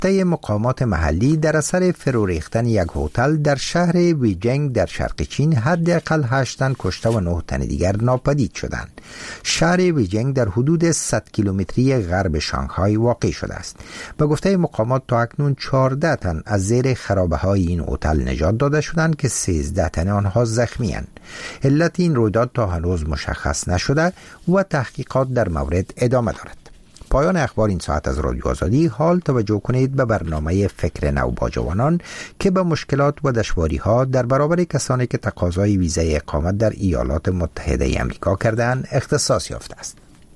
گفته مقامات محلی در اثر فرو ریختن یک هتل در شهر ویجنگ در شرق چین حداقل 8 تن کشته و 9 تن دیگر ناپدید شدند. شهر ویجنگ در حدود 100 کیلومتری غرب شانگهای واقع شده است. به گفته مقامات تا اکنون 14 تن از زیر خرابه‌های این هتل نجات داده شدند که 13 تن آنها زخمی اند. علت این رویداد تا هنوز مشخص نشده و تحقیقات در مورد ادامه دارد. پایان اخبار این ساعت از رادیو آزادی. حال توجه کنید به برنامه فکر نو با جوانان که به مشکلات و دشواری‌ها در برابر کسانی که تقاضای ویزای اقامت در ایالات متحده آمریکا کردند اختصاص یافته است.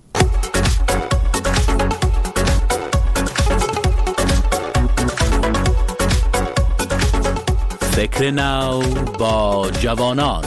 فکر نو با جوانان.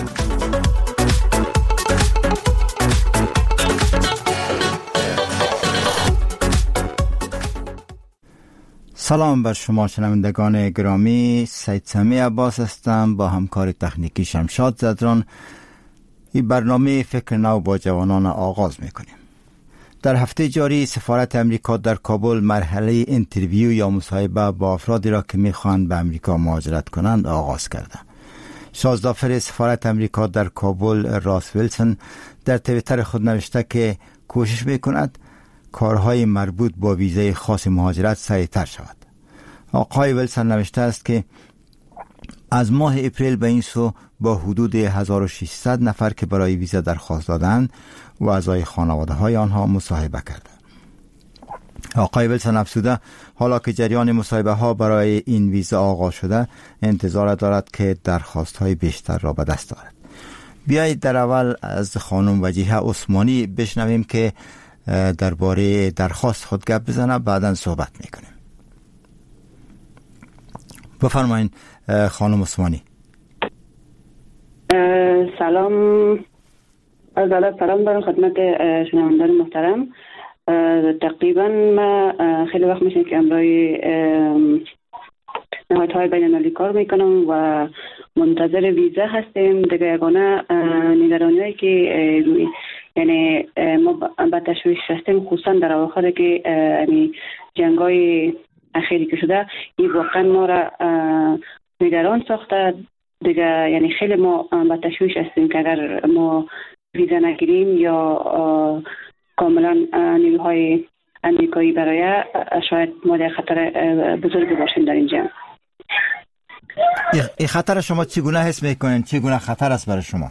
سلام بر شما شنوندگان گرامی، سید سمی عباس هستم با همکار تکنیکی شمشاد زدران. این برنامه فکر نو با جوانان آغاز میکنیم. در هفته جاری سفارت امریکا در کابل مرحله اینترویو یا مصاحبه با افرادی را که میخواهند به امریکا مهاجرت کنند آغاز کرده. شازدافر سفارت امریکا در کابل راس ویلسون در توییتر خود نوشته که کوشش میکند کارهای مربوط با ویزای خاص مهاجرت سریعتر شود. آقای ویلسون نوشته است که از ماه اپریل به این سو با حدود 1600 نفر که برای ویزا درخواست دادند و اعضای خانواده های آنها مصاحبه کرده. آقای ویلسون افزوده حالا که جریان مصاحبه ها برای این ویزا آغاز شده انتظار دارد که درخواست های بیشتر را به دست دارد. بیایید در اول از خانم وجیحه عثمانی بشنویم که درباره درخواست خود گپ بزنه، بعداً صحبت میکنیم. بفرمایید خانم عثمانی. سلام دارم خدمت شنوندگان محترم. تقریبا ما خیلی وقت میشه که امروی نهادهای بین المللی کار میکنم و منتظر ویزا هستیم. دیگه یگانه نگرانی‌هایی که یعنی ما به تشویش هستیم، خصوصا در اواخر که جنگای اخیری که شده، این واقعا ما را نگران ساخته. دیگه یعنی خیلی ما به تشویش هستیم که اگر ما ویزا نگیریم یا کاملا نیروهای امریکایی برای شاید ما در خطر بزرگی باشیم در اینجا. این خطر شما چگونه حس میکنین؟ چگونه خطر است برای شما؟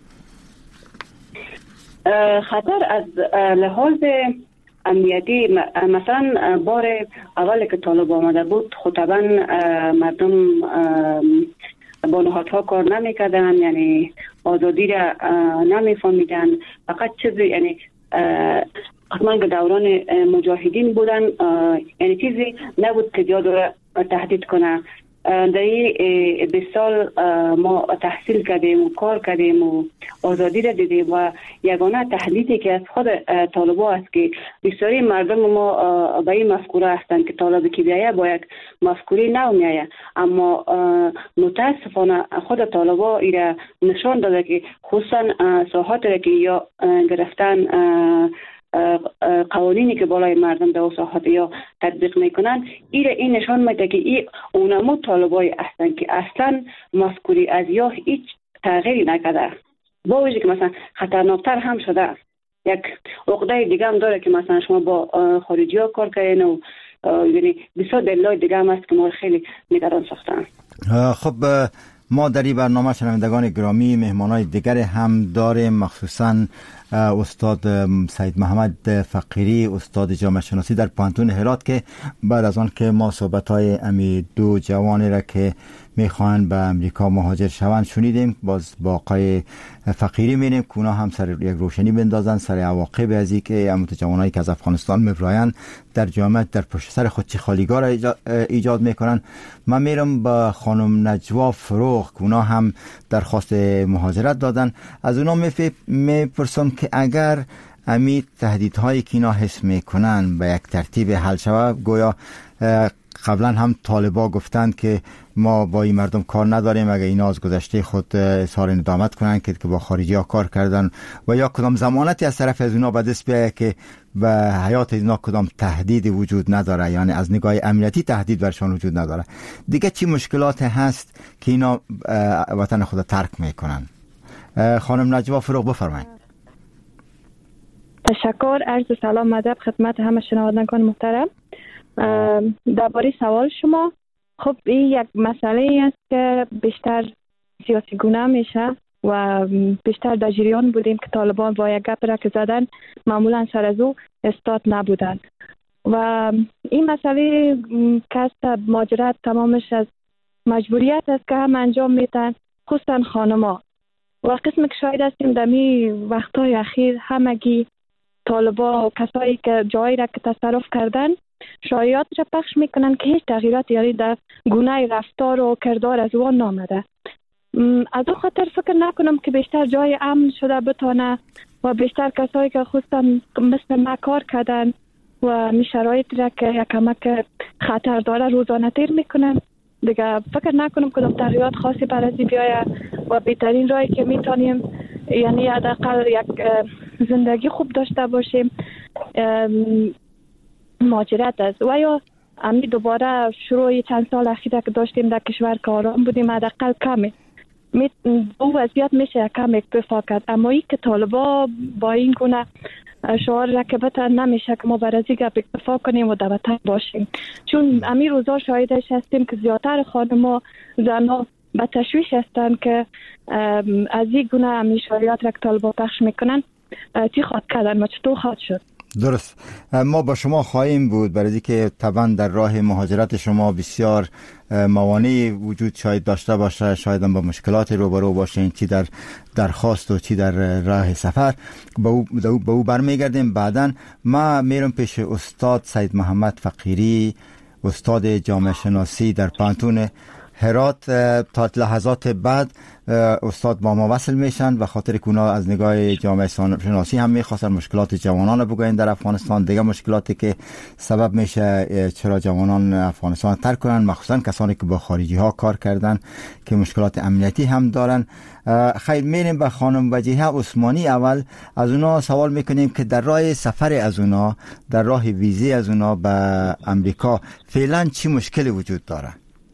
خطر از لحاظ امنیتی، مثلا بار اول که طالب آمده بود خود طبعا مردم با نهادها کار نمیکردن، یعنی آزادی را نمیفهمیدن. فقط چیزی یعنی حتما که دوران مجاهدین بودن، یعنی چیزی نبود که جادو را تهدید کنه. در این 20 سال ما تحصیل کردیم و کار کردیم و آزادی را دیدیم و یگانه تهدیدی که از خود طالبا است که بسیاری مردم ما به این مفکوره هستند که طالبی که بیایه با یک مفکوره نو میایه، اما متاسفانه خود طالبا ایره نشان داده که خصوصا ساحات را که یا گرفتن قوانینی که بالای مردم در ساحات یا تطبیق میکنن، این نشان میده که این اونمو طالبای هستن که اصلا مفکوری از یا هیچ تغییری نکرده. با وجه که مثلا خطرناکتر هم شده. یک عقده دیگه هم داره که مثلا شما با خارجی ها کار کردین و یعنی بسیار دلایل دیگه هم هست که ما خیلی نگران ساختن. خب ما در این برنامه شنوندگان گرامی مهمانای دیگر هم داریم، مخصوصا استاد سید محمد فقیری، استاد جامعه شناسی در پانتون هرات، که بعد از آن که ما صحبت‌های امی دو جوانی را که میخوان به امریکا مهاجر شوند شنیدیم، باز با آقای فقیری میریم که اونا هم سر یک روشنی بندازن سر عواقب از این که امت جوانایی که از افغانستان میبراین در جامعه در پشت سر خود چه خالیگاه را ایجاد میکنن. من میرم با خانم نجوا فروغ که اونا هم درخواست مهاجرت دادن. از اونا میپرسم که اگر امی تهدیدهایی که اینا حس میکنن به یک ترتیب حل شود، گویا قبلا هم طالبا گفتند که ما با این مردم کار نداریم، اگر اینا از گذشته خود اظهار ندامت کنن که با خارجی ها کار کردن و یا کدام ضمانتی از طرف از اونا به دست بیاید که به حیات اینا کدام تهدید وجود نداره، یعنی از نگاه امنیتی تهدید برشان وجود نداره. دیگه چی مشکلات هست که اینا وطن خود ترک میکنن؟ خانم نجوا فروغ بفرمایید. تشکر، عرض سلام ادب خدمت همه شنوندگان محترم. درباره سوال شما، خب این یک مسئله است که بیشتر سیاسی گونه میشه و بیشتر در جریان بودیم که طالبان با یک گپ را که زدن معمولا سر از او استاد نبودن و این مسئله که ماجرات تمامش از مجبوریت است که هم انجام میتن، خصوصا خانما و قسم که شاید هستیم در می وقتهای اخیر همگی طالبا و کسایی که جایی را که تصرف کردن شایعات را پخش میکنن که هیچ تغییرات یعنی در گونه رفتار و کردار از اون نامده. از اون خاطر فکر نکنم که بیشتر جای امن شده بتانه و بیشتر کسایی که خصوصا مثل ما کار کردن و می شرایط را که یک کمک خطر داره روزانه تیر میکنن دیگه فکر نکنم که تغییرات خاصی برای بیایه و بهترین راهی که میتونیم یعنی حداقل یک زندگی خوب داشته باشیم مهاجرت است و یا امی دوباره شروع چند سال اخیر که داشتیم در کشور که آرام بودیم حداقل کمی او وضعیت میشه کم اکتفا کرد، اما این که طالبا با این گونه شعار را که بتن نمیشه که ما برازی گپ اکتفا کنیم و در وطن باشیم، چون امی روزا شاهدش هستیم که زیادتر خانما زنها به تشویش هستن که از این گونه امی شعارات را که طالبا پخش میکنن چی خواد کردن و چطور خواد شد. درست، ما با شما خواهیم بود برای که طبعا در راه مهاجرت شما بسیار موانعی وجود شاید داشته باشه، شاید هم با مشکلات روبرو باشین، چی در درخواست و چی در راه سفر. به او برمیگردیم. بعداً ما میرم پیش استاد سید محمد فقیری، استاد جامعه شناسی در پانتون هرات. تا لحظات بعد استاد با ما وصل میشن و خاطر که اونا از نگاه جامعه شناسی هم میخواستن مشکلات جوانان بگوین در افغانستان، دیگه مشکلاتی که سبب میشه چرا جوانان افغانستان ترک کنن، مخصوصا کسانی که با خارجی ها کار کردن که مشکلات امنیتی هم دارن. خیر، میریم به خانم وجیحه عثمانی. اول از اونا سوال میکنیم که در راه سفر از اونا، در راه ویزی از اونا به امریکا فعلا چی مشکلی وجود داره؟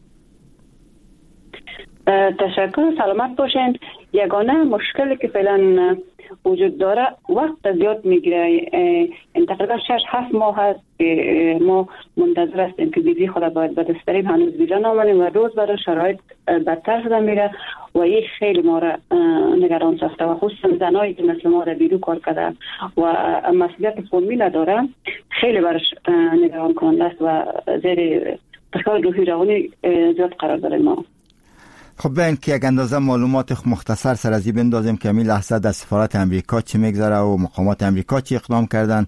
تشکر، سلامت باشین. یگانه مشکلی که فعلا وجود داره وقت زیاد میگیره، تقریبا 6-7 ماه هست که ما منتظر هستیم که ویزی خود باید به دست بریم، هنوز ویزا نامدیم و روز برای شرایط بدتر شده میره و این خیلی ما را نگران ساخته و خصوصا زنایی که مثل ما را بیرو کار کرده و مسئولیت قومی نداره خیلی برش نگران کننده است و زیر فشار روحی روانی زیاد قرار داره ما. خب بیاین که یک اندازه معلومات مختصر سر از این بندازیم که همین لحظه در سفارت امریکا چی میگذره و مقامات امریکا چی اقدام کردن.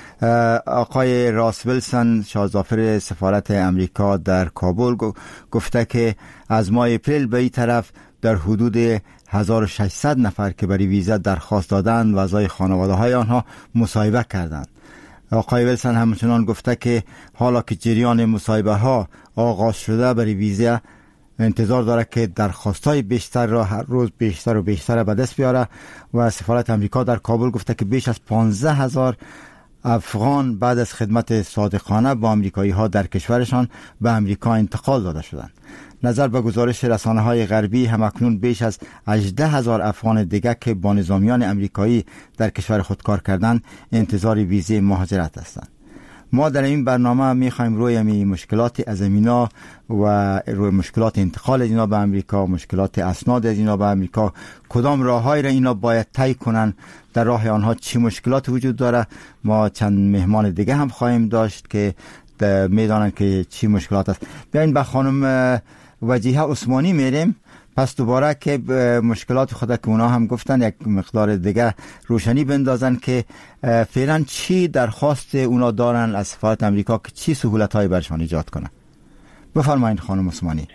آقای راس ویلسون، شاهظافر سفارت امریکا در کابل، گفته که از ماه اپریل به این طرف در حدود 1600 نفر که برای ویزا درخواست دادن و اعضای خانواده های آنها مصاحبه کردند. آقای ویلسون همچنان گفته که حالا که جریان مصاحبه ها آغاز شده برای ویزا انتظار داره که درخواستای بیشتر را هر روز بیشتر و بیشتر به دست بیاره و سفارت امریکا در کابل گفته که بیش از 15,000 افغان بعد از خدمت صادقانه با امریکایی ها در کشورشان به امریکا انتقال داده شدند. نظر به گزارش رسانه های غربی همکنون بیش از 18,000 افغان دیگر که با نظامیان امریکایی در کشور خود کار کردند انتظار ویزه مهاجرت هستند. ما در این برنامه میخوایم روی این مشکلات از اینا و روی مشکلات انتقال اینا به امریکا، مشکلات اسناد از اینا به امریکا، کدام راههایی را اینا باید طی کنن، در راه آنها چی مشکلات وجود داره. ما چند مهمان دیگه هم خواهیم داشت که میدانن که چی مشکلات است. بیاین به خانم وجیحه عثمانی میریم. پس دوباره که مشکلات خود که اونا هم گفتن یک مقدار دیگه روشنی بندازن که فعلا چی درخواست اونا دارن از سفارت امریکا که چی سهولت‌هایی برشان ایجاد کنه. بفرمایید خانم عثمانی.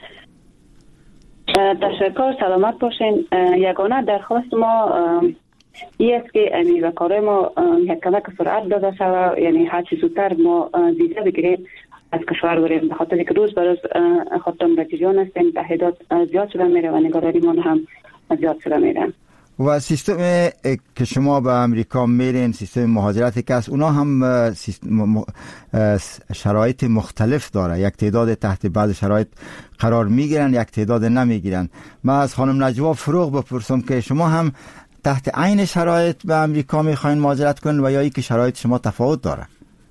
تشکر، سلامت باشین. یگانه درخواست ما این است که کار ما یک کمک سرعت داده شود، یعنی هر چی زودتر ما ویزا بگیریم از کشور بریم، به خاطر که روز به روز خودتون به جریان هستیم، تهدیدات زیاد شده میره و نگرانیمان هم زیاد شده میره. و سیستم که شما به امریکا میرین، سیستم مهاجرتی که است، اونا هم شرایط مختلف داره. یک تعداد تحت بعض شرایط قرار میگیرن، یک تعداد نمیگیرن. من از خانم نجوا فروغ بپرسم که شما هم تحت عین شرایط به امریکا میخواین مهاجرت کنین و یا ای که شرایط شما تفاوت داره؟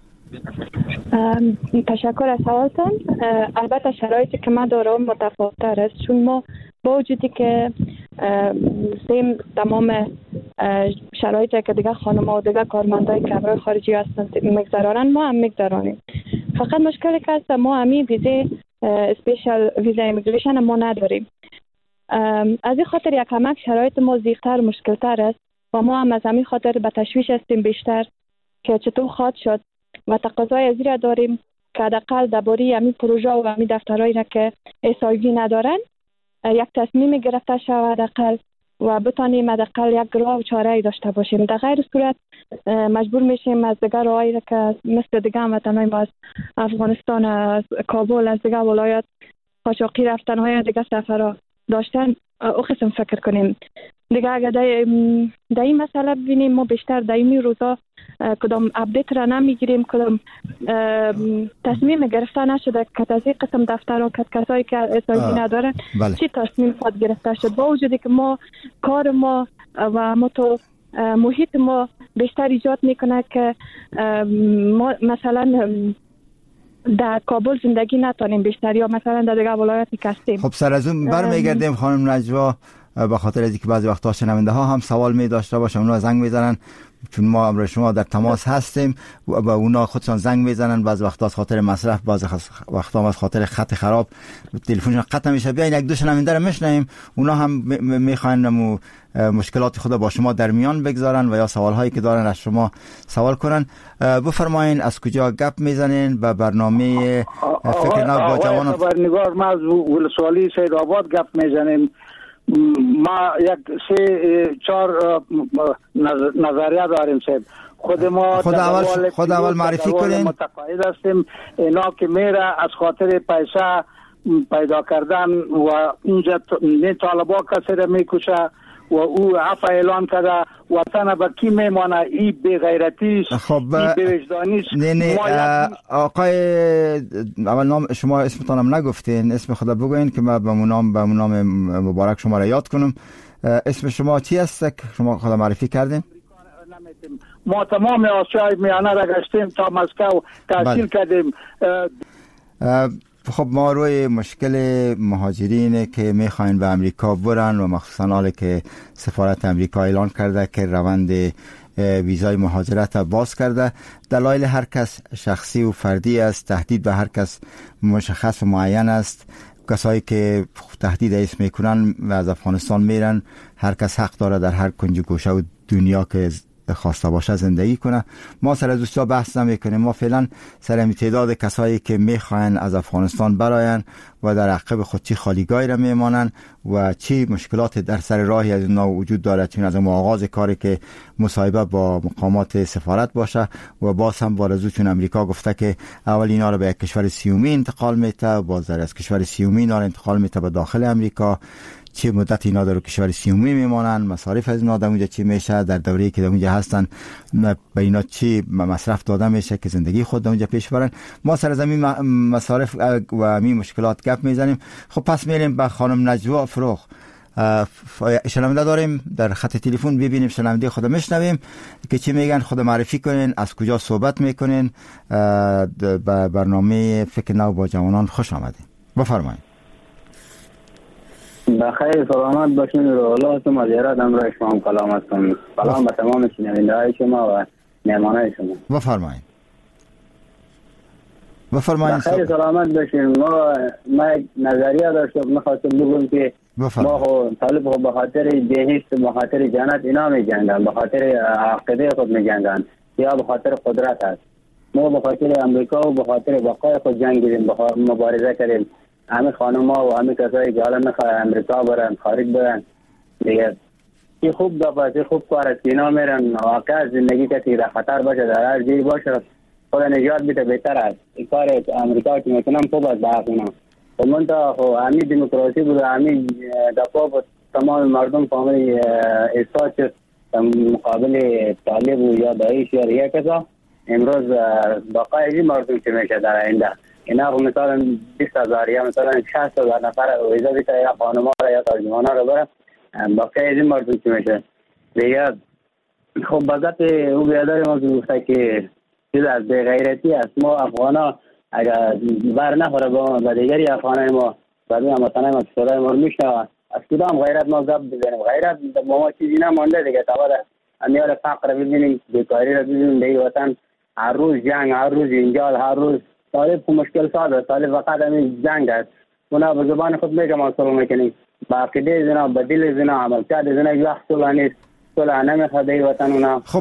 تشکر از سوالتان. البته شرایطی که ما دارم متفاوت‌تر است، چون ما با وجودی که تمام شرایطی که دیگه خانم‌ها و دیگه کارمندای کبرای خارجی هستند میگذرانند، ما هم میگذرانیم. فقط مشکلی که هست ما همین ویزه اسپیشال ویزا ایمیگریشن ما نداریم. از این خاطر یک کمک شرایط ما زیغ‌تر مشکل‌تر است و ما هم از همین خاطر به تشویش هستیم بیشتر که چطور خواهد شد و تقاضای از این داریم که حداقل درباره همین پروژه و همین دفترهایی را که SIV ندارن یک تصمیم گرفته شود حداقل و بتانیم حداقل یک راه و چاره‌ای داشته باشیم. در غیر صورت مجبور میشیم از دیگر راهایی که مثل دیگه هموطنان ما از افغانستان، از کابل، از دیگه ولایات قاچاقی رفتن‌های دیگه سفرها داشتن او قسم فکر کنیم. دیگه اگر در این مسئله ببینیم ما بیشتر در این روزا کدام اپدیت را نمیگیریم، کدام تصمیم گرفته نشده که از این قسم دفترها کسایی که اساسی ندارن چی تصمیم خود گرفته شد. با وجودی که ما کار ما و محیط ما بیشتر ایجاد میکنه که ما مثلا در کابل زندگی نتونیم بیشتر یا مثلا در دیگه ولایاتی که هستیم. خب سر از اون برمیگردیم خانم نجوا، به خاطر از اینکه بعضی وقتا شنونده ها هم سوال می داشته باشن، اونا زنگ میزنن چون ما امروز شما در تماس هستیم و اونا خودشان زنگ میزنن، بعضی وقتا از خاطر مصرف، بعضی وقتا از خاطر خط خراب تلفنشون قطع میشه. بیاین یک دو شنونده رو میشنویم، اونا هم میخواین مشکلات خود با شما در میان بگذارن و یا سوال هایی که دارن از شما سوال کنن. بفرمایین از کجا گپ میزنین؟ به برنامه فکر نو با جوانان خبرنگار ما از ولسوالی سید آباد گپ میزنیم. ما یک 3-4 نظریه داریم صاحب. خود اول معرفی کنین. متقاعد هستیم اینا که میره از خاطر پیسه پیدا کردن و اینجا نه طالبا کسی را میکشه و او عفو اعلان کرده وطن با کی میمانه. ای بی غیرتی است، خب ای بی وجدانی است. نه آقای اول نام شما اسمتون هم نگفتین، اسم خدا بگوین که من به نام مبارک شما را یاد کنم. اسم شما چی است که شما خدا معرفی کردین؟ ما تمام آسیای میانه را گشتیم تا مسکو تحصیل کردیم. خب ما روی مشکل مهاجرین که میخواین به امریکا برن و مخصوصا حالی که سفارت امریکا اعلان کرده که روند ویزای مهاجرت باز کرده، دلایل هر کس شخصی و فردی است، تهدید به هر کس مشخص و معین است. کسایی که تهدید اسم میکنن و از افغانستان میرن، هر کس حق داره در هر کنج و گوشه و دنیا که خواسته باشه زندگی کنه. ما سر از دوستا بحث نمی ما فعلا سر تعداد کسایی که میخواین از افغانستان براین و در عقب خود چی خالیگاهی را میمانن و چی مشکلات در سر راهی از اینا وجود داره. چون از آغاز کاری که مصاحبه با مقامات سفارت باشه و باز هم بارزو چون امریکا گفته که اول اینا رو به یک کشور سیومی انتقال میته و باز از کشور سیومی اینا رو انتقال میته به داخل امریکا. چه مدت اینا در کشور سیومی میمانن، مصارف از اینا در اونجا چی میشه، در دوره‌ای که در اونجا هستن به اینا چی مصرف داده میشه که زندگی خود در اونجا پیش برن. ما سر زمین مصارف و همین مشکلات گپ میزنیم. خب پس میریم به خانم نجوا فروغ. شنونده داریم در خط تلفن، ببینیم شنونده خود میشنویم که چی میگن. خود معرفی کنین، از کجا صحبت میکنین. به برنامه فکر نو با جوانان خوش آمدین. بفرمایید. بخیر سلامت باشین. رولات مدیرات امروز شما هم کلام هستم. سلام به تمام شنونده های شما و مهمانای شما. بفرمایید. بخیر سلامت باشین. ما نظریه داشتم، میخواستم بگم که ما طالب به خاطر بهشت، به خاطر جنت اینا می جنگن، به خاطر عقیده خود می جنگن یا به خاطر قدرت است. ما به خاطر امریکا و به خاطر بقای خود جنگیدیم، مبارزه کردیم. همه خانم‌ها و همه کسایی که حالا میخواه امریکا برن، خارج برن دیگه، این خوب دفعه خوب کار است. اینا میرن واقعا زندگی کسی در خطر باشه، در هر جایی باشه خود نجات بده بهتر است. این کار امریکا که میکنم خوب است به حق اونا. و من تا همین دموکراسی بود، همین دفاع بود تمام مردم فامیل ایستاد شد مقابل طالب و یا داعش یا هر کسا. امروز بقای این مردم که میشه در آینده اینا مثلا 20,000 یا مثلا 60,000 نفر ویزا بیتا یا خانما را یا ترجمانا را بره بقای این مردم که میشه دیگه. خب بذات او بیادر ما گفته که چیز از بغیرتی است. ما افغانا اگر بر نخوره با دیگری افغانای ما برمی هم وطنای ما صدای ما رو میشنوه از کدام غیرت ما گپ بزنیم؟ غیرت با ما چیزی نمانده دیگه. تبا امیال فقر رو ببینیم، بیکاری رو ببینیم دیگه. وطن هر روز جنگ، هر روز انجال، هر روز طالب کو مشکل ساده. طالب فقط همین جنگ است. اونا به زبان خود میگه ما صلح میکنیم، با عقیده زنا، با دل زنا، عملکرد زنا یک وقت صلح نیست. صلح نمیخواد این وطن اونا. خب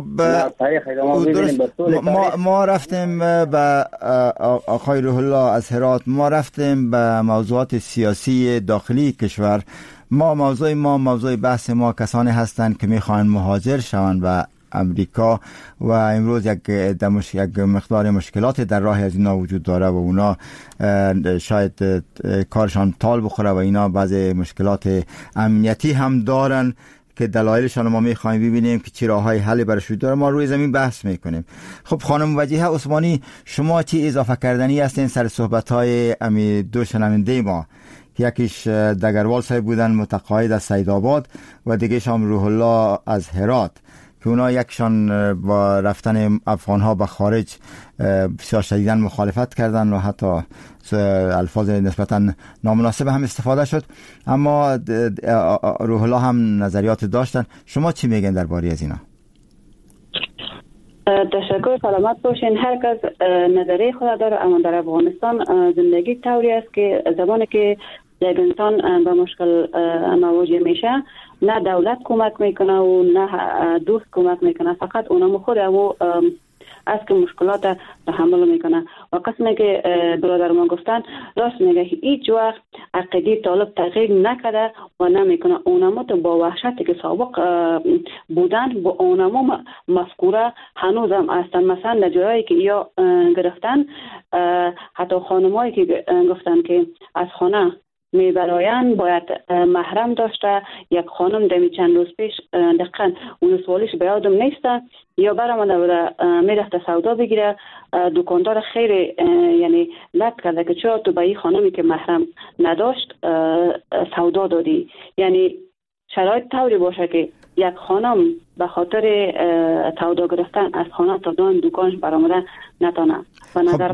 ما رفتیم به آقای روح الله از هرات، ما رفتیم به موضوعات سیاسی داخلی کشور. موضوع بحث ما کسانی هستند که میخوان مهاجر شوند و امریکا و امروز یک مقدار مشکلات در راه از اینا وجود داره و اونا شاید کارشان تال بخوره و اینا بعض مشکلات امنیتی هم دارن که دلایلشان ما میخوایم ببینیم که چه راههای حل برش وجود داره. ما روی زمین بحث میکنیم. خب خانم وجیحه عثمانی، شما چی اضافه کردنی هستین سر صحبت‌های امی دو شنونده ما؟ یکیش دگروال صاحب بودن متقاعد از سیدآباد و دیگه‌ش هم روح الله از هرات که اونا یکشان با رفتن افغان‌ها به خارج بسیار شدیداً مخالفت کردن و حتی الفاظ نسبتاً نامناسب هم استفاده شد، اما روح الله هم نظریات داشتن. شما چی میگن درباره از اینا؟ تشکر، سلامت باشین. هر کس نظریه خود داره، اما در افغانستان زندگی طوری است که زمانی که یک انسان به مشکل مواجه میشه نه دولت کمک میکنه و نه دوست کمک میکنه، فقط اونم خود از که مشکلات تحمل میکنه. و قسمی که برادر ما گفتن راست میگه، هیچ وقت عقیده طالب تغییر نکرده و نمیکنه. اونما تو با وحشتی که سابق بودن با اونما مفکوره هنوز هم هستن. مثلا در جایی که یا گرفتن حتی خانمایی که گفتن که از خانه میبراین باید محرم داشته. یک خانم دمی چند روز پیش دقیقا اون سوالش به یادم نیسته، یا برامده بوده میرفته سودا بگیره، دکاندار خیلی یعنی لط کرده که چرا تو به این خانمی که محرم نداشت سودا دادی. یعنی شرایط طوری باشه که یک خانم به خاطر سودا گرفتن از خانه تا دکانش برآمده نتونه. خب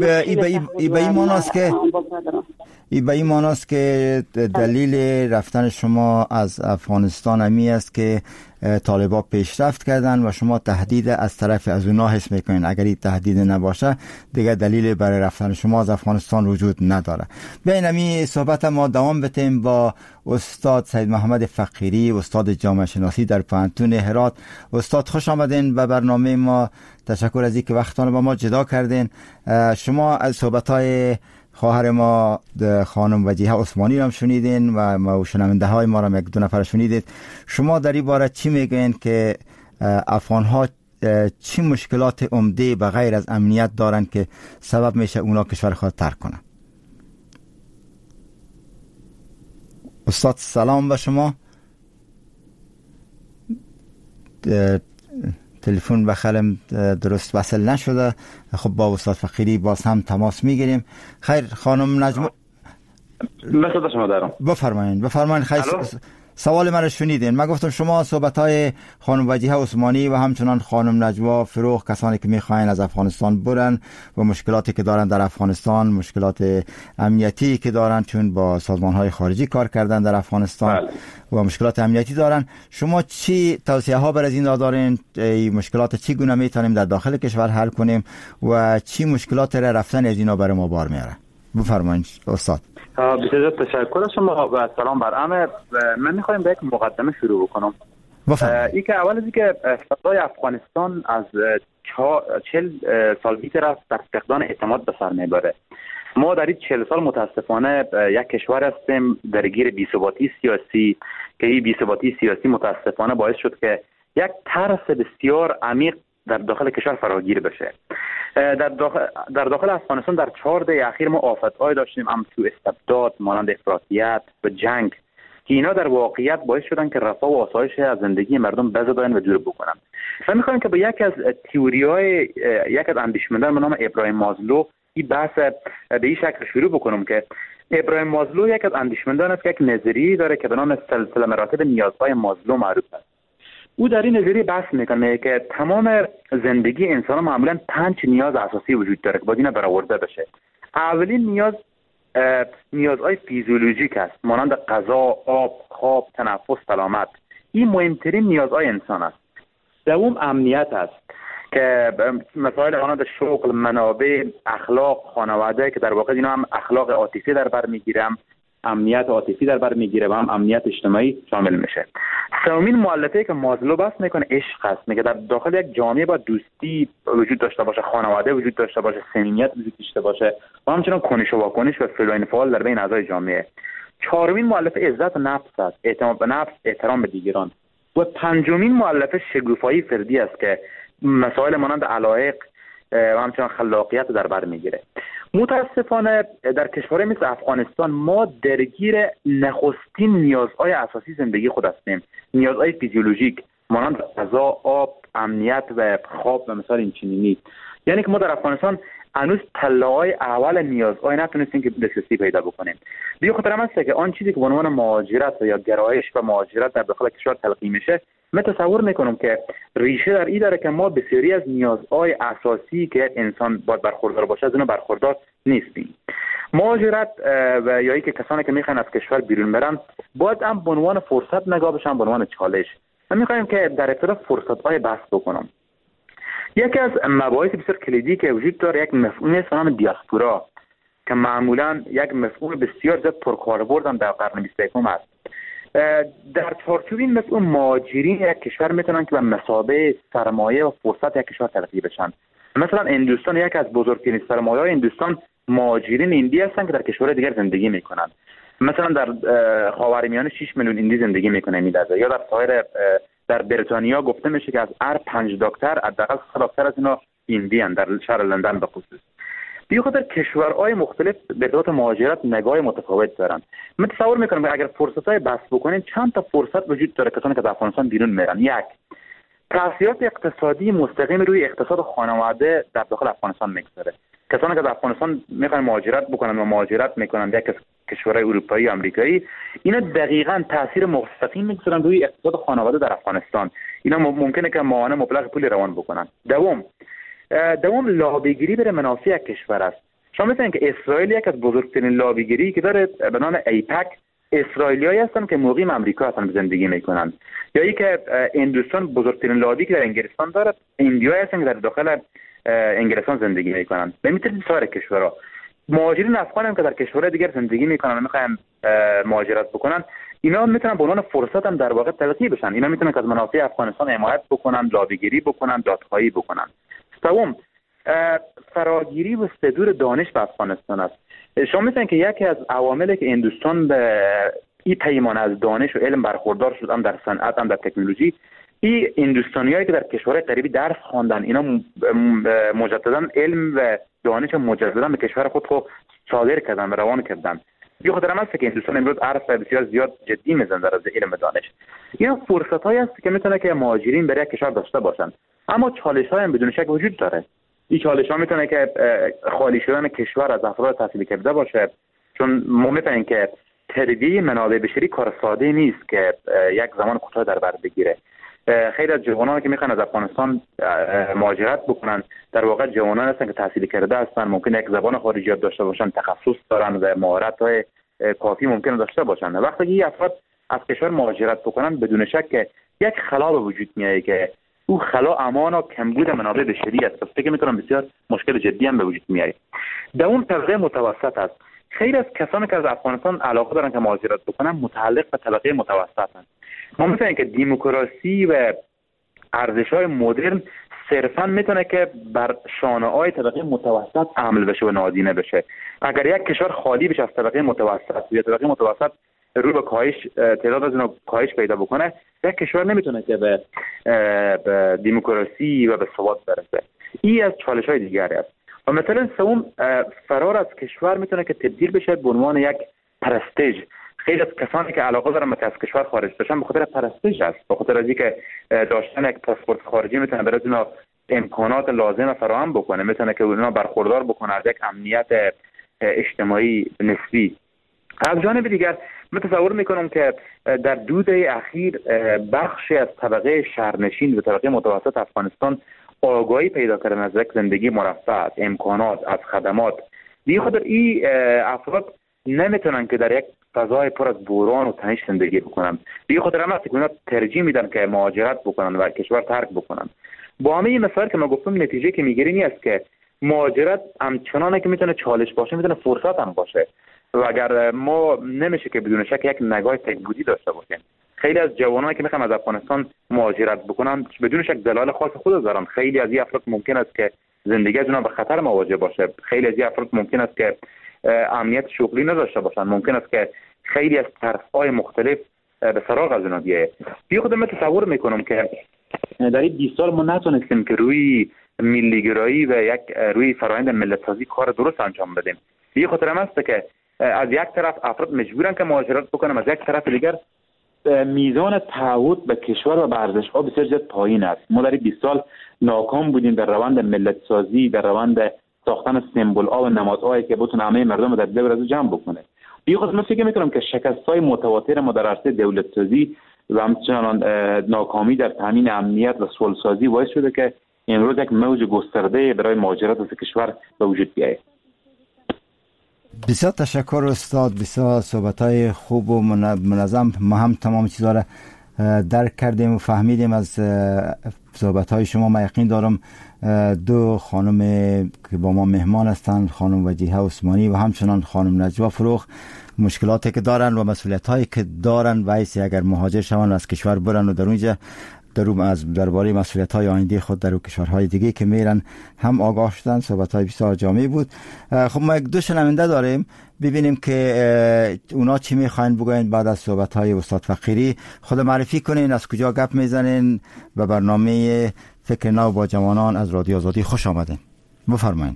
این معناست که دلیل رفتن شما از افغانستان همی است که طالبان پیشرفت کردن و شما تهدید از طرف از اونا حس میکنین. اگر این تهدید نباشه دیگه دلیل برای رفتن شما از افغانستان وجود نداره. بیاین همی صحبت ما دوام بتیم با استاد سید محمد فقیری، استاد جامعه شناسی در پوهنتون هرات. استاد خوش آمدین به برنامه ما. تشکر از اینکه وقتتون با ما جدا کردین. شما از صحبت‌های خواهر ما خانم وجیحه عثمانی رو هم شنیدین و ما شنونده های ما رو یک دو نفر شنیدید. شما در این باره چی میگین که افغان ها چی مشکلات عمده به غیر از امنیت دارن که سبب میشه اونا کشور خود ترک کنن؟ استاد سلام به شما. تلفن بخلم درست وصل نشده. خب با استاد فقیری باز هم تماس میگیریم. خیر خانم نجم مثلا شما دارم. بفرمایید. خیر سوال من رو شنیدین. من گفتم شما صحبت‌های خانم وجیحه عثمانی و همچنان خانم نجوا فروغ، کسانی که میخواین از افغانستان برن و مشکلاتی که دارن در افغانستان، مشکلات امنیتی که دارن چون با سازمان‌های خارجی کار کردن در افغانستان و مشکلات امنیتی دارن، شما چی توصیه‌ها برای اینا دارین؟ این مشکلات چی گونه میتونیم در داخل کشور حل کنیم و چی مشکلات را رفتن از اینا برای ما بار میاره؟ بفرمایید استاد. بسیار تشکر از شما و سلام بر همه. من میخوایم به یک مقدمه شروع بکنم. این که اول از اینکه فضای افغانستان از 40 سال بیشتر است در فقدان اعتماد به سر میبره. ما در این 40 سال متاسفانه یک کشور هستیم درگیر بی‌ثباتی سیاسی که این بی‌ثباتی سیاسی متاسفانه باعث شد که یک ترس بسیار عمیق در داخل کشور فراگیر بشه. در داخل افغانستان در 4 دهه اخیر ما آفت‌های داشتیم، همچون استبداد، مانند افراطیت و جنگ، که اینا در واقعیت باعث شدن که رفاه و آسایش از زندگی مردم بزدن و دور بکنن. و می‌خوایم که با یکی از تئوری‌های یک از اندیشمندان به نام ابراهیم مازلو این بحث به این شکل شروع بکنم که ابراهیم مازلو یک از اندیشمندان است که یک نظریه داره که به نام سلسله مراتب نیازهای مازلو معروف است. او در این نظریه بحث میکنه که تمام زندگی انسان معمولا 5 نیاز اساسی وجود داره که باید اینا برآورده بشه. اولین نیاز نیازهای فیزیولوژیک است، مانند غذا، آب، خواب، تنفس، سلامت. این مهمترین نیازهای انسان است. دوم امنیت است که مسائل مانند شغل، منابع، اخلاق، خانواده که در واقع اینا هم اخلاق عاطفی در بر میگیرم، امنیت عاطفی در بر میگیره و هم امنیت اجتماعی شامل میشه. سومین مؤلفه‌ای که مازلو بحث میکنه عشق است. میگه در داخل یک جامعه با دوستی وجود داشته باشه، خانواده وجود داشته باشه، صمیمیت وجود داشته باشه و همچنین کنش و واکنش و فعل و انفعال در بین اعضای جامعه. چهارمین مؤلفه عزت نفس است، اعتماد به نفس، احترام به دیگران. و پنجمین مؤلفه شگوفایی فردی است که مسائل مانند علایق و همچنین خلاقیت در بر میگیره. متاسفانه در کشورهای مثل افغانستان ما درگیر نخستین نیازهای اساسی زندگی خود هستیم، نیازهای فیزیولوژیک مانند غذا، آب، امنیت و خواب و مثال این چنینی. یعنی که ما در افغانستان هنوز پله‌های اول نیازهای نتونستیم که دسترسی پیدا بکنیم. دیگه خاطر است که آن چیزی که به عنوان مهاجرت یا گرایش و مهاجرت در داخل کشور تلقی میشه، من تصور میکنم که ریشه در این داره که ما بسیاری از نیازهای اساسی که انسان باید برخوردار باشه از اون برخوردار نیستیم. مهاجرت و یا اینکه کسانی که میخوان از کشور بیرون برن باید هم به عنوان فرصت نگاه بشن، به عنوان چالش. من میخوایم که در ابتدا فرصت‌های بحث بکنم. یکی از مباحث بسیار کلیدی که وجود داره یک مفهومی است به نام دیاسپورا که معمولا یک مفهوم بسیار زیاد پرکاربرد هم در قرن 21 است. در چارچوب این مفهوم مهاجرین یک کشور میتونن که به مثابه سرمایه و فرصت یک کشور تلقی بشن. مثلا هندوستان یک از بزرگترین سرمایه‌های هندوستان مهاجرین هندی هستن که در کشور دیگر زندگی میکنن. مثلا در خاورمیانه 6 میلیون هندی زندگی میکنه میدازه، یا در بریتانیا گفته میشه که از هر 5 دکتر حداقل 3 دکتر از اینا هندی ان در شهر لندن به خصوص. دیگه خاطر کشورهای مختلف به ذات مهاجرت نگاه متفاوت دارن. من تصور میکنم که اگر فرصتای بحث بکنین چند تا فرصت وجود داره کسانی که از افغانستان بیرون میرن. یک، تاثیرات اقتصادی مستقیم روی اقتصاد خانواده در داخل افغانستان میگذاره. کسانی که از افغانستان میخوان مهاجرت بکنن و مهاجرت میکنن یک کشورهای اروپایی و آمریکایی، اینا دقیقاً تاثیر مستقیم میگذارن روی اقتصاد خانواده در افغانستان. اینا ممکنه که ماهانه مبلغ پولی روان بکنن. دوم لابیگیری برای منافع کشور است. شما می‌بینید که اسرائیل یک از بزرگترین لابیگیری که داره به نام ایپک، اسرائیلیایی هستن که مقیم آمریکا هستن زندگی میکنن. یا ای که هندوستان بزرگترین لابی که در انگلستان داره، هندیایی هستن که در داخل انگلستان زندگی میکنن. به مثل سایر کشورها مهاجرین افغان هم که در کشورهای دیگر زندگی میکنن و میخوان مهاجرت بکنن، اینا میتونن به عنوان فرصت هم در واقع تلقی بشن. اینا میتونن که از منافع افغانستان حمایت بکنن، لابیگیری بکنن، دادخواهی بکنن. سوم، فراگیری و صدور دانش به افغانستان است. شما می‌بینید که یکی از عواملی که هندوستان به این پیمان از دانش و علم برخوردار شد، هم در صنعت هم در تکنولوژی، این هندوستانیایی که در کشورهای غریبی درس خواندن، اینا مجددا علم و دانش مجددا به کشور خود صادر کردن و روان کردن. بی خاطر است که هندوستان امروز حرف بسیار زیاد جدی میزنه در علم و دانش. اینا فرصت‌هایی است که میتونه که مهاجرین برای کشور داشته باشن، اما چالش‌های هم بدون شک وجود داره. این چالش‌ها میتونه که خالی شدن کشور از افراد تحصیل کرده باشه، چون ما می‌فهمیم که تربیت منابع بشری کار ساده نیست که یک زمان کوتاه در بر بگیره. خیلی از جوانان که میخوان از افغانستان مهاجرت بکنن در واقع جوانان هستن که تحصیل کرده هستن، ممکن یک زبان خارجی یاد داشته باشن، تخصص دارن و مهارت‌های کافی ممکن داشته باشن. وقتی این افراد از کشور مهاجرت بکنن بدون شک که یک خلا به وجود میاد که او خلا امان و کمبود منابع بشری است. فکر می‌کنم بسیار مشکل جدی هم به وجود میاد. دوم طبقه متوسط است. خیلی از کسانی که از افغانستان علاقه دارن که مهاجرت بکنن متعلق به طبقه متوسطن. ما می‌فهمیم که دموکراسی و ارزش‌های مدرن صرفاً میتونه که بر شانه‌های طبقه متوسط عمل بشه و نادیده بشه. اگر یک کشور خالی بشه از طبقه متوسط یا طبقه متوسط رو به کاهش، تعداد از اینا کاهش پیدا بکنه، یک کشور نمیتونه که به دموکراسی و به ثبات برسه. این از چالش‌های دیگری است. و مثلا سوم، فرار از کشور میتونه که تبدیل بشه به عنوان یک پرستیژ. خیلی از کسانی که علاقه دارن به از کشور خارج بشن به خاطر پرستیژ است، به خاطر اینکه داشتن یک پاسپورت خارجی میتونه برای اونا امکانات لازم فراهم بکنه، میتونه که اونا برخوردار بکنه از یک امنیت اجتماعی نسبی. از جانب دیگر من تصور میکنم که در 2 دهه اخیر بخشی از طبقه شهرنشین و طبقه متوسط افغانستان آگاهی پیدا کردن از یک زندگی مرفه، از امکانات، از خدمات. دیگه خاطر این افراد نمیتونن که در یک فضای پر از بحران و تنش زندگی بکنن. دیگه خاطر هم است که اونا ترجیح میدن که مهاجرت بکنن و کشور ترک بکنن. با همه این مسائل که ما گفتم، نتیجه که میگیریم این است که مهاجرت همچنانه که میتونه چالش باشه، میتونه فرصت هم باشه. و اگر ما نمیشه که بدون شک یک نگاه تک‌بودی داشته باشیم. خیلی از جوانانی که میخوان از افغانستان مهاجرت بکنن بدون شک دلایل خاص خود دارن. خیلی از این افراد ممکن است که زندگی از اونها به خطر مواجه باشه. خیلی از این افراد ممکن است که امنیت شغلی نداشته باشن. ممکن است که خیلی از طرف‌های مختلف به سراغ از اونها بیاید. خودم من تصور میکنم که در این 20 سال ما نتونستیم که روی ملی‌گرایی و یک روی فرآیند ملت‌سازی کار درست انجام بدیم. به خاطر هم است که از یک طرف افراد مجبورن که مهاجرت بکنن، از یک طرف دیگر میزان تعهد به کشور و به ارزش‌ها بسیار زیاد پایین است. ما در 20 سال ناکام بودیم در روند ملت‌سازی، در روند ساختن سمبول‌ها و نمادهایی که بتونه همه مردم رو در دل از جمع بکنه. به خاطر من فکر می‌کنم که شکست‌های متواتر ما در عرصه دولت‌سازی و همچنان ناکامی در تامین امنیت و صلح‌سازی باعث شده که امروز یک موج گسترده برای مهاجرت از کشور به وجود بیاید. بسیار تشکر استاد، بسیار صحبت‌های خوب و منظم. ما هم تمام چیزا را درک کردیم و فهمیدیم از صحبت‌های شما. من یقین دارم 2 خانم که با ما مهمان هستند، خانم وجیحه عثمانی و همچنان خانم نجوا فروخ، مشکلاتی که دارن و مسئولیت‌هایی که دارن وایسی اگر مهاجر شوند از کشور برن و در اونجا درباره مسئولیت‌های آینده خود در کشورهای دیگه که میرن هم آگاه شدن. صحبت‌های بسیار جامع بود. خب ما 2 شنونده داریم، ببینیم که اونا چی میخواین بگوین بعد از صحبت‌های استاد فقیری. خود معرفی کنین، از کجا گپ میزنین و برنامه فکر نو با جوانان از رادیو آزادی خوش آمدین. بفرمایید.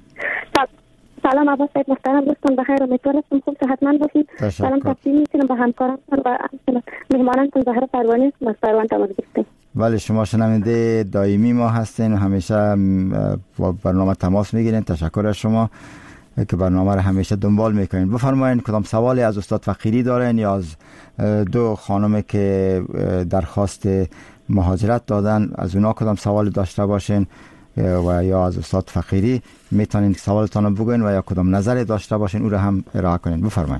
سلام عباس صاحب، محترم دوستان، بخیر، امیدوارم خوب صحتمند باشید. سلام تقدیم می‌کنم به همکاران و مهمانانتون. زهرا پروانی هستم از پروان تماس گرفتم. بله، شما شنونده دائمی ما هستین و همیشه با برنامه تماس میگیرین. تشکر از شما که برنامه رو همیشه دنبال میکنین. بفرمایید کدام سوالی از استاد فقیری دارین یا از 2 خانم که درخواست مهاجرت دادن، از اونا کدام سوالی داشته باشین و یا از استاد فقیری میتونین سوالتون رو بگوین و یا کدام نظری داشته باشین او رو هم ارائه کنین. بفرمایید.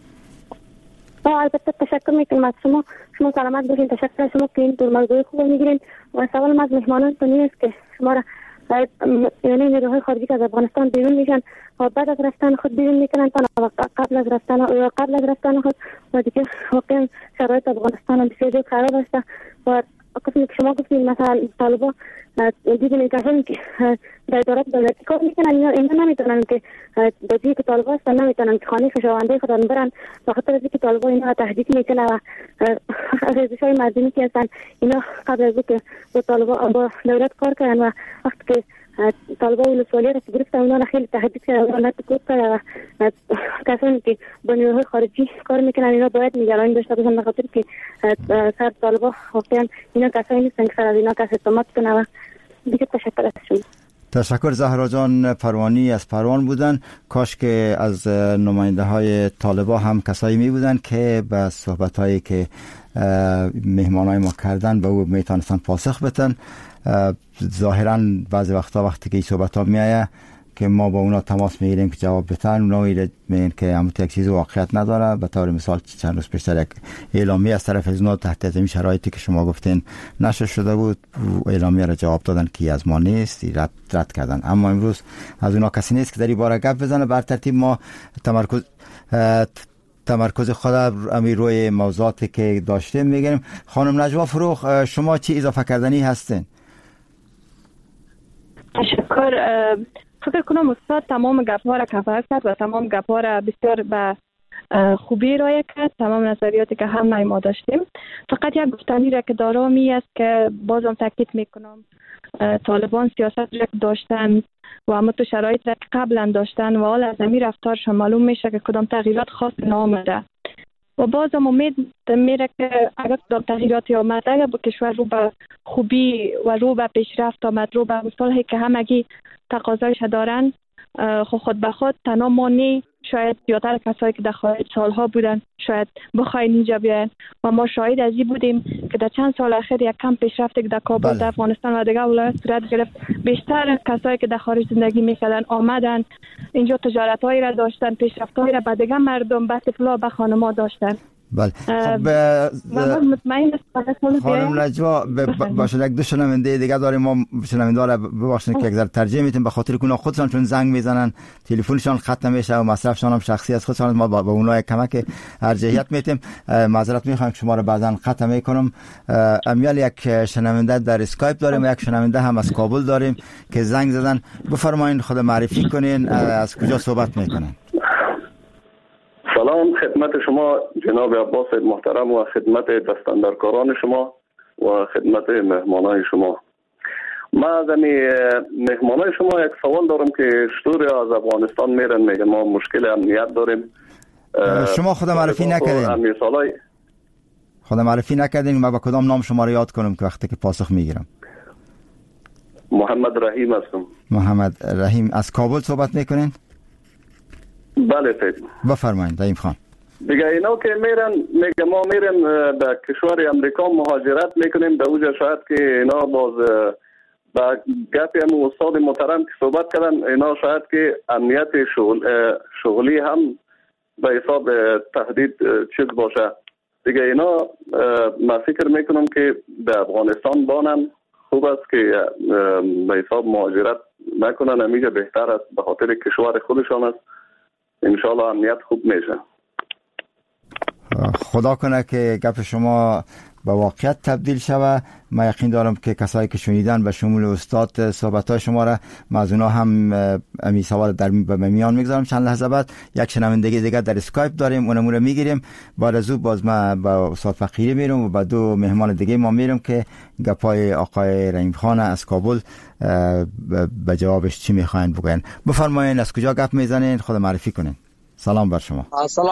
البته تشکر میکنم از شما. شما سلامت باشین. تشکر از شما که این دور موضوع خوب میگیرین. و سوال از مهمانانتون این است که شما را یعنی نیروهای خارجی که از افغانستان بیرون میشن و بعد از رفتن خود بیرون میکنن تا قبل از رفتن خود و دیگه واقعا شرایط افغانستان هم بسیار خراب است و قسمی که شما گفتید مثلا طالبا دیدین کسانی که در ادارات دولتی کار میکنن اینا نمیتونن که بازی که طالبا هستن نمیتونن که خانه خشاونده خودن برن بخاطر از اینکه طالبا اینا تهدید میکنه و ارزش‌های مردمی که هستن اینا قبل از اینکه با طالبا با دولت کار کردن و وقتی که طالبا ولسوالی را گرفتن اونا را خیلی تهدید کردن و نتکوت کردن و کسانی که با نیروهای خارجی کار میکنن اینا باید نگرانی داشته باشن بخاطر که سر طالبا واقعا اینا کسایی نیستن که سر از اینا کس اعتماد کنه و دیگه تشکر از شما. تشکر. زهرا جان پروانی از پروان بودن. کاش که از نماینده های طالبا هم کسایی می بودن که به صحبت هایی که مهمان های ما کردن به او میتونستن پاسخ بدن. ظاهرا بعضی وقتا وقتی که این صحبت ها میایه که ما با اونا تماس میگیریم که جواب بدن، اونا میگن که همون یک چیز واقعیت نداره. به طور مثال چند روز پیشتر یک اعلامیه از طرف از اونا تحت از این شرایطی که شما گفتین نشر شده بود، اعلامیه را جواب دادن که از ما نیست، رد کردن. اما امروز از اونا کسی نیست که در این باره گپ بزنه. بر ترتیب ما تمرکز خود امی روی موضوعاتی که داشتیم میگیم. خانم نجوا فروخ، شما چی اضافه کردنی هستین؟ تشکر. فکر کنم استاد تمام گپ‌ها را کفایت کرد و تمام گپ‌ها را بسیار به خوبی ارائه کرد. تمام نظریاتی که همه ما داشتیم. فقط یک گفتنی را که دارم می است که بازم تاکید میکنم طالبان سیاست را که داشتن و اما تو شرایط را که قبلا داشتن و حال از این رفتارشان معلوم میشه که کدام تغییرات خاص نامده و بازم امید میره که اگر کدام تغییراتی آمد، اگر با کشور رو به خوبی و رو به پیشرفت آمد، رو به صلحی که همگی تقاضایش دارن، خود به خود تنها مانی شاید زیادتر کسایی که در خارج سالها بودن شاید بخواین اینجا بیاین و ما شاهد از این بودیم که در چند سال اخیر یک کم پیشرفت که در کابل، در افغانستان و دیگر ولایات صورت گرفت. بیشتر کسایی که در خارج زندگی میکردن آمدن اینجا، تجارتایی را داشتن، پیشرفتایی را به دیگر مردم، به طفلا، به خانما داشتن. بله. خب خانم نجوا باشه، یک دو شنونده دیگه داریم. ما شنونده را ببخشید که یک ذره ترجیح میدیم به خاطر که اونا خودشان چون زنگ میزنن تلفنشان ختم میشه و مصرفشان هم شخصی از خودشان، ما به اونها کمک ارجحیت میدیم. معذرت میخوام که شما را بعضا ختم میکنم. امیال یک شنونده در اسکایپ داریم و یک شنونده هم از کابل داریم که زنگ زدن. بفرمایید خود معرفی کنین، از کجا صحبت میکنین؟ سلام خدمت شما جناب عباس محترم و خدمت دستاندرکاران شما و خدمت مهمانای شما. ما از مهمانای شما یک سوال دارم که چطور از افغانستان میرن، میگن ما مشکل امنیت داریم. شما خود معرفی نکردین؟ خود معرفی نکردین. ما با کدام نام شما رو یاد کنم که وقتی که پاسخ میگیرم؟ محمد رحیم هستم. محمد رحیم از کابل صحبت میکنین؟ بله سید. بفرمایید رحیم خان. دیگه اینا که میرن، میگه ما میرن به کشور امریکا مهاجرت میکنیم، در اونجا شاید که اینا باز با گپی هم استاد محترم که صحبت کردن، اینا شاید که امنیت شغلی هم به حساب تهدید چیز باشه. دیگه اینا من فکر میکنم که به افغانستان بانن، خوب است که به حساب مهاجرت نکنن، همیشه بهتر است به خاطر کشور خودشان است. انشاءالله امنیت خوب میشه. خدا کنه که گپ شما به واقعیت تبدیل شود. من یقین دارم که کسایی که شنیدن به شمول استاد صحبت‌های شما را، ما از اونها هم امی سوال در میان میگذارم. چند لحظه بعد یک شنوندگی دیگه در اسکایپ داریم، اونمون رو میگیریم. بعد از او باز ما با استاد فقیری میرم و با دو مهمان دیگه ما میرم که گپای آقای رحیم خان از کابل به جوابش چی میخواین بگن. بفرمایید از کجا گپ میزنین، خود معرفی کنین. سلام بر شما.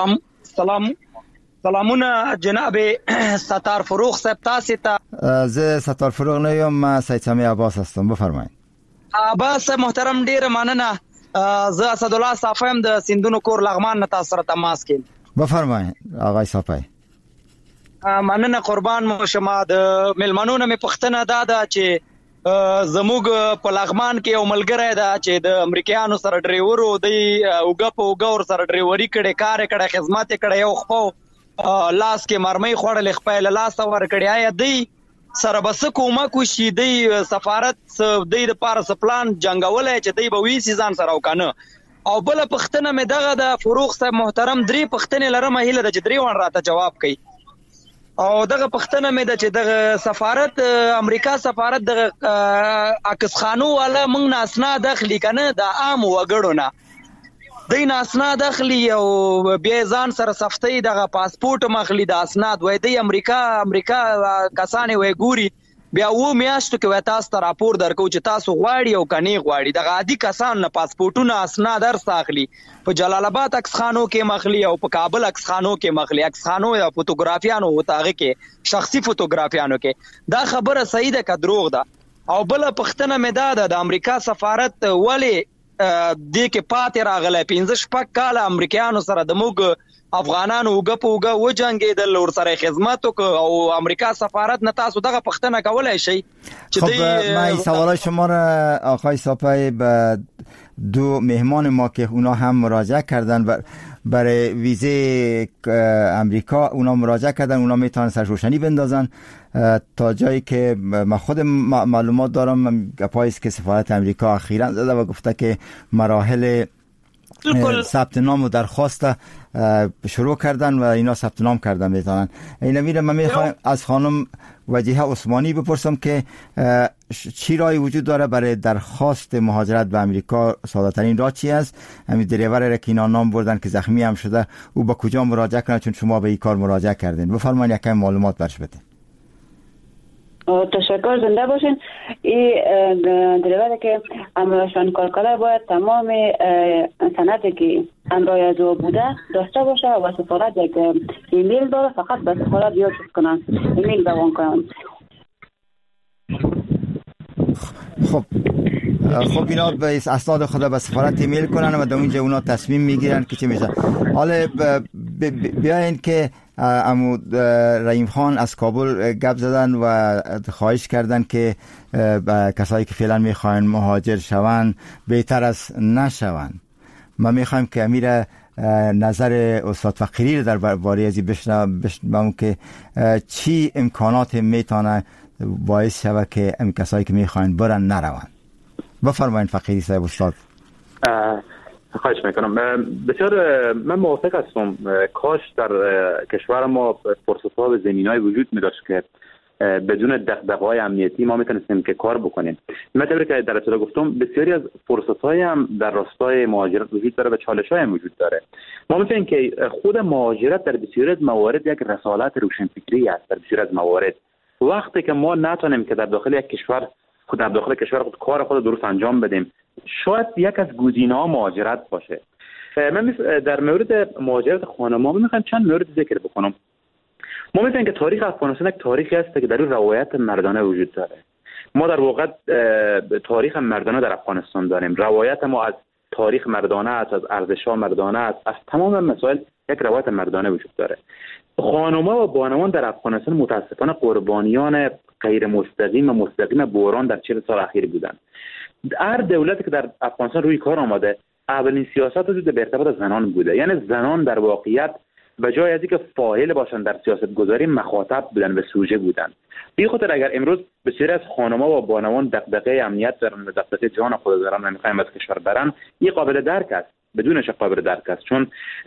سلامونه جناب ستار فروغ صاحب، تاسو ته زه ستار فروغ نه یم، ما سید سمی عباس هستم. بفرمایید. عباس محترم ډیر مننه. زه اسد الله صافیم د سندونو کور لغمان نه تاسو سره تماس کړم. بفرمایید آقای صافی. مننه قربان مو شما. د ملمنونو می پښتنه دا چې زموږ په لغمان کې یو ملګری دا چې د امریکایانو سره ډریورو دی اوګه په اوګه ور سره ډریوري کړي، کار کړي، خدمت کړي، یو خو لاس کې مرمۍ خوړلې، خپل لاس ور کړی. آیا دی سره بس کومک وشي؟ دی سفارت دی د پارس پلان جنگولای چې دی به وی سیزان سره وکنه. او بل پښتنه مې دغه د فروغ صاحب محترم درې پښتنه لرم، هیله د چې درې ون راته جواب کوي. او دغه پښتنه مې د چې دغه سفارت امریکا سفارت دغه عکس خانو والا موږ ناسنا داخلي کنه د عام وګړو نه دین اسناد اخلي او بیا ځان سره صفتي دغه پاسپورت مخلي د اسناد وای دی امریکا کسانې وای ګوري بیا و میاشتو کې وای تاسو ته راپور درکو چې تاسو غواړي او کني غواړي. دغه عادي کسان نه پاسپورتونه اسناد درس اخلي. په جلال آباد عکس خانو کې مخلي او په کابل عکس خانو کې مخلي. عکس خانو یا فوټوګرافیانو وتاغه کې شخصي فوټوګرافیانو کې دا خبره صحیح ده که دروغ ده؟ او بل پښتنه مې ده د امریکا سفارت ولی دې کې پاتې راغلی 15 کال امریکایانو سره د موږ افغانانو اوګه په اوګه وجنګېدل، ورسره خدمت وکړو او امریکا سفارت نه تاسو دغه پښتنه کولی شئ چې خب ما سوالای شما را آقای صافی به دو مهمان ما که اونا هم مراجعه کردن برای ویزه امریکا، اونا مراجعه کردن، اونا میتونن سرروشنی بندازن تا جایی که من خود معلومات دارم. گپایی است که سفارت امریکا اخیراً زده و گفته که مراحل ثبت نام و درخواست شروع کردن و اینا ثبت نام کردن میتونن. اینا میره من میخوام از خانم وجیه عثمانی بپرسم که چی راهی وجود داره برای درخواست مهاجرت به امریکا؟ ساده ترین راه چی است؟ همین دریور را که اینا نام بردن که زخمی هم شده او با کجا مراجعه کنه، چون شما به این کار مراجعه کردین؟ بفرمایید یکم معلومات برش بدین. تشکر، زنده باشین. این دریوری که امروزشان کار کرده باید تمام سندی که امروز از او بوده داشته باشه و سفارت یک ایمیل داره، فقط به سفارت بیاد چیز کنن، ایمیل دوان کنن. خب اینا به اسناد خود به سفارت ایمیل کنن و در اونجا اونا تصمیم میگیرن که چی میشه. حالا بیاین که رحیم خان از کابل گپ زدن و خواهش کردن که کسایی که فعلا میخواین مهاجر شون بهتر از نشون. ما میخوایم که امیر نظر استاد فقیری رو در باره ازی بشنوم که چی امکانات میتونه باعث شود که این کسایی که میخواین برن نرون. بفرمایید فقیری صاحب استاد. خواهش میکنم. بسیار من موافق هستم. کاش در کشور ما فرصت‌ها و زمینه‌ای وجود می‌داشت که بدون دغدغه‌های امنیتی ما میتونستیم که کار بکنیم. مثلا که در ابتدا گفتم بسیاری از فرصت‌های هم در راستای مهاجرت وجود داره و چالش‌های هم وجود داره. ما می‌فهمیم که خود مهاجرت در بسیاری از موارد یک رسالت روشنفکری است. در بسیاری از موارد وقتی که ما نتونیم که در داخل یک کشور خود کار خود درست انجام بدیم، شاید یک از گزینه‌ها مهاجرت باشه. من در مورد مهاجرت خانم‌ها می‌خوام چند مورد ذکر بکنم. ما می‌فهمیم که تاریخ افغانستان یک تاریخی است که در اون روایت مردانه وجود داره. ما در واقع تاریخ مردانه در افغانستان داریم. روایت ما از تاریخ مردانه است، از ارزش‌ها مردانه است، از تمام مسائل یک روایت مردانه وجود داره. خانم‌ها و بانوان در افغانستان متاسفانه قربانیان غیر مستقیم و مستقیم بحران در 40 سال اخیر بودند. هر دولتی که در افغانستان روی کار آمده اولین سیاست وجود به ارتباط زنان بوده. یعنی زنان در واقعیت به جای از اینکه فاعل باشن در سیاست گذاری مخاطب بودن و سوژه بودن. به خاطر اگر امروز بسیاری از خانم‌ها و بانوان دغدغه امنیت دارن و دغدغه جان خود دارن و می‌خوایم از کشور برن، این قابل درک است. بدونش قابل درک است، چون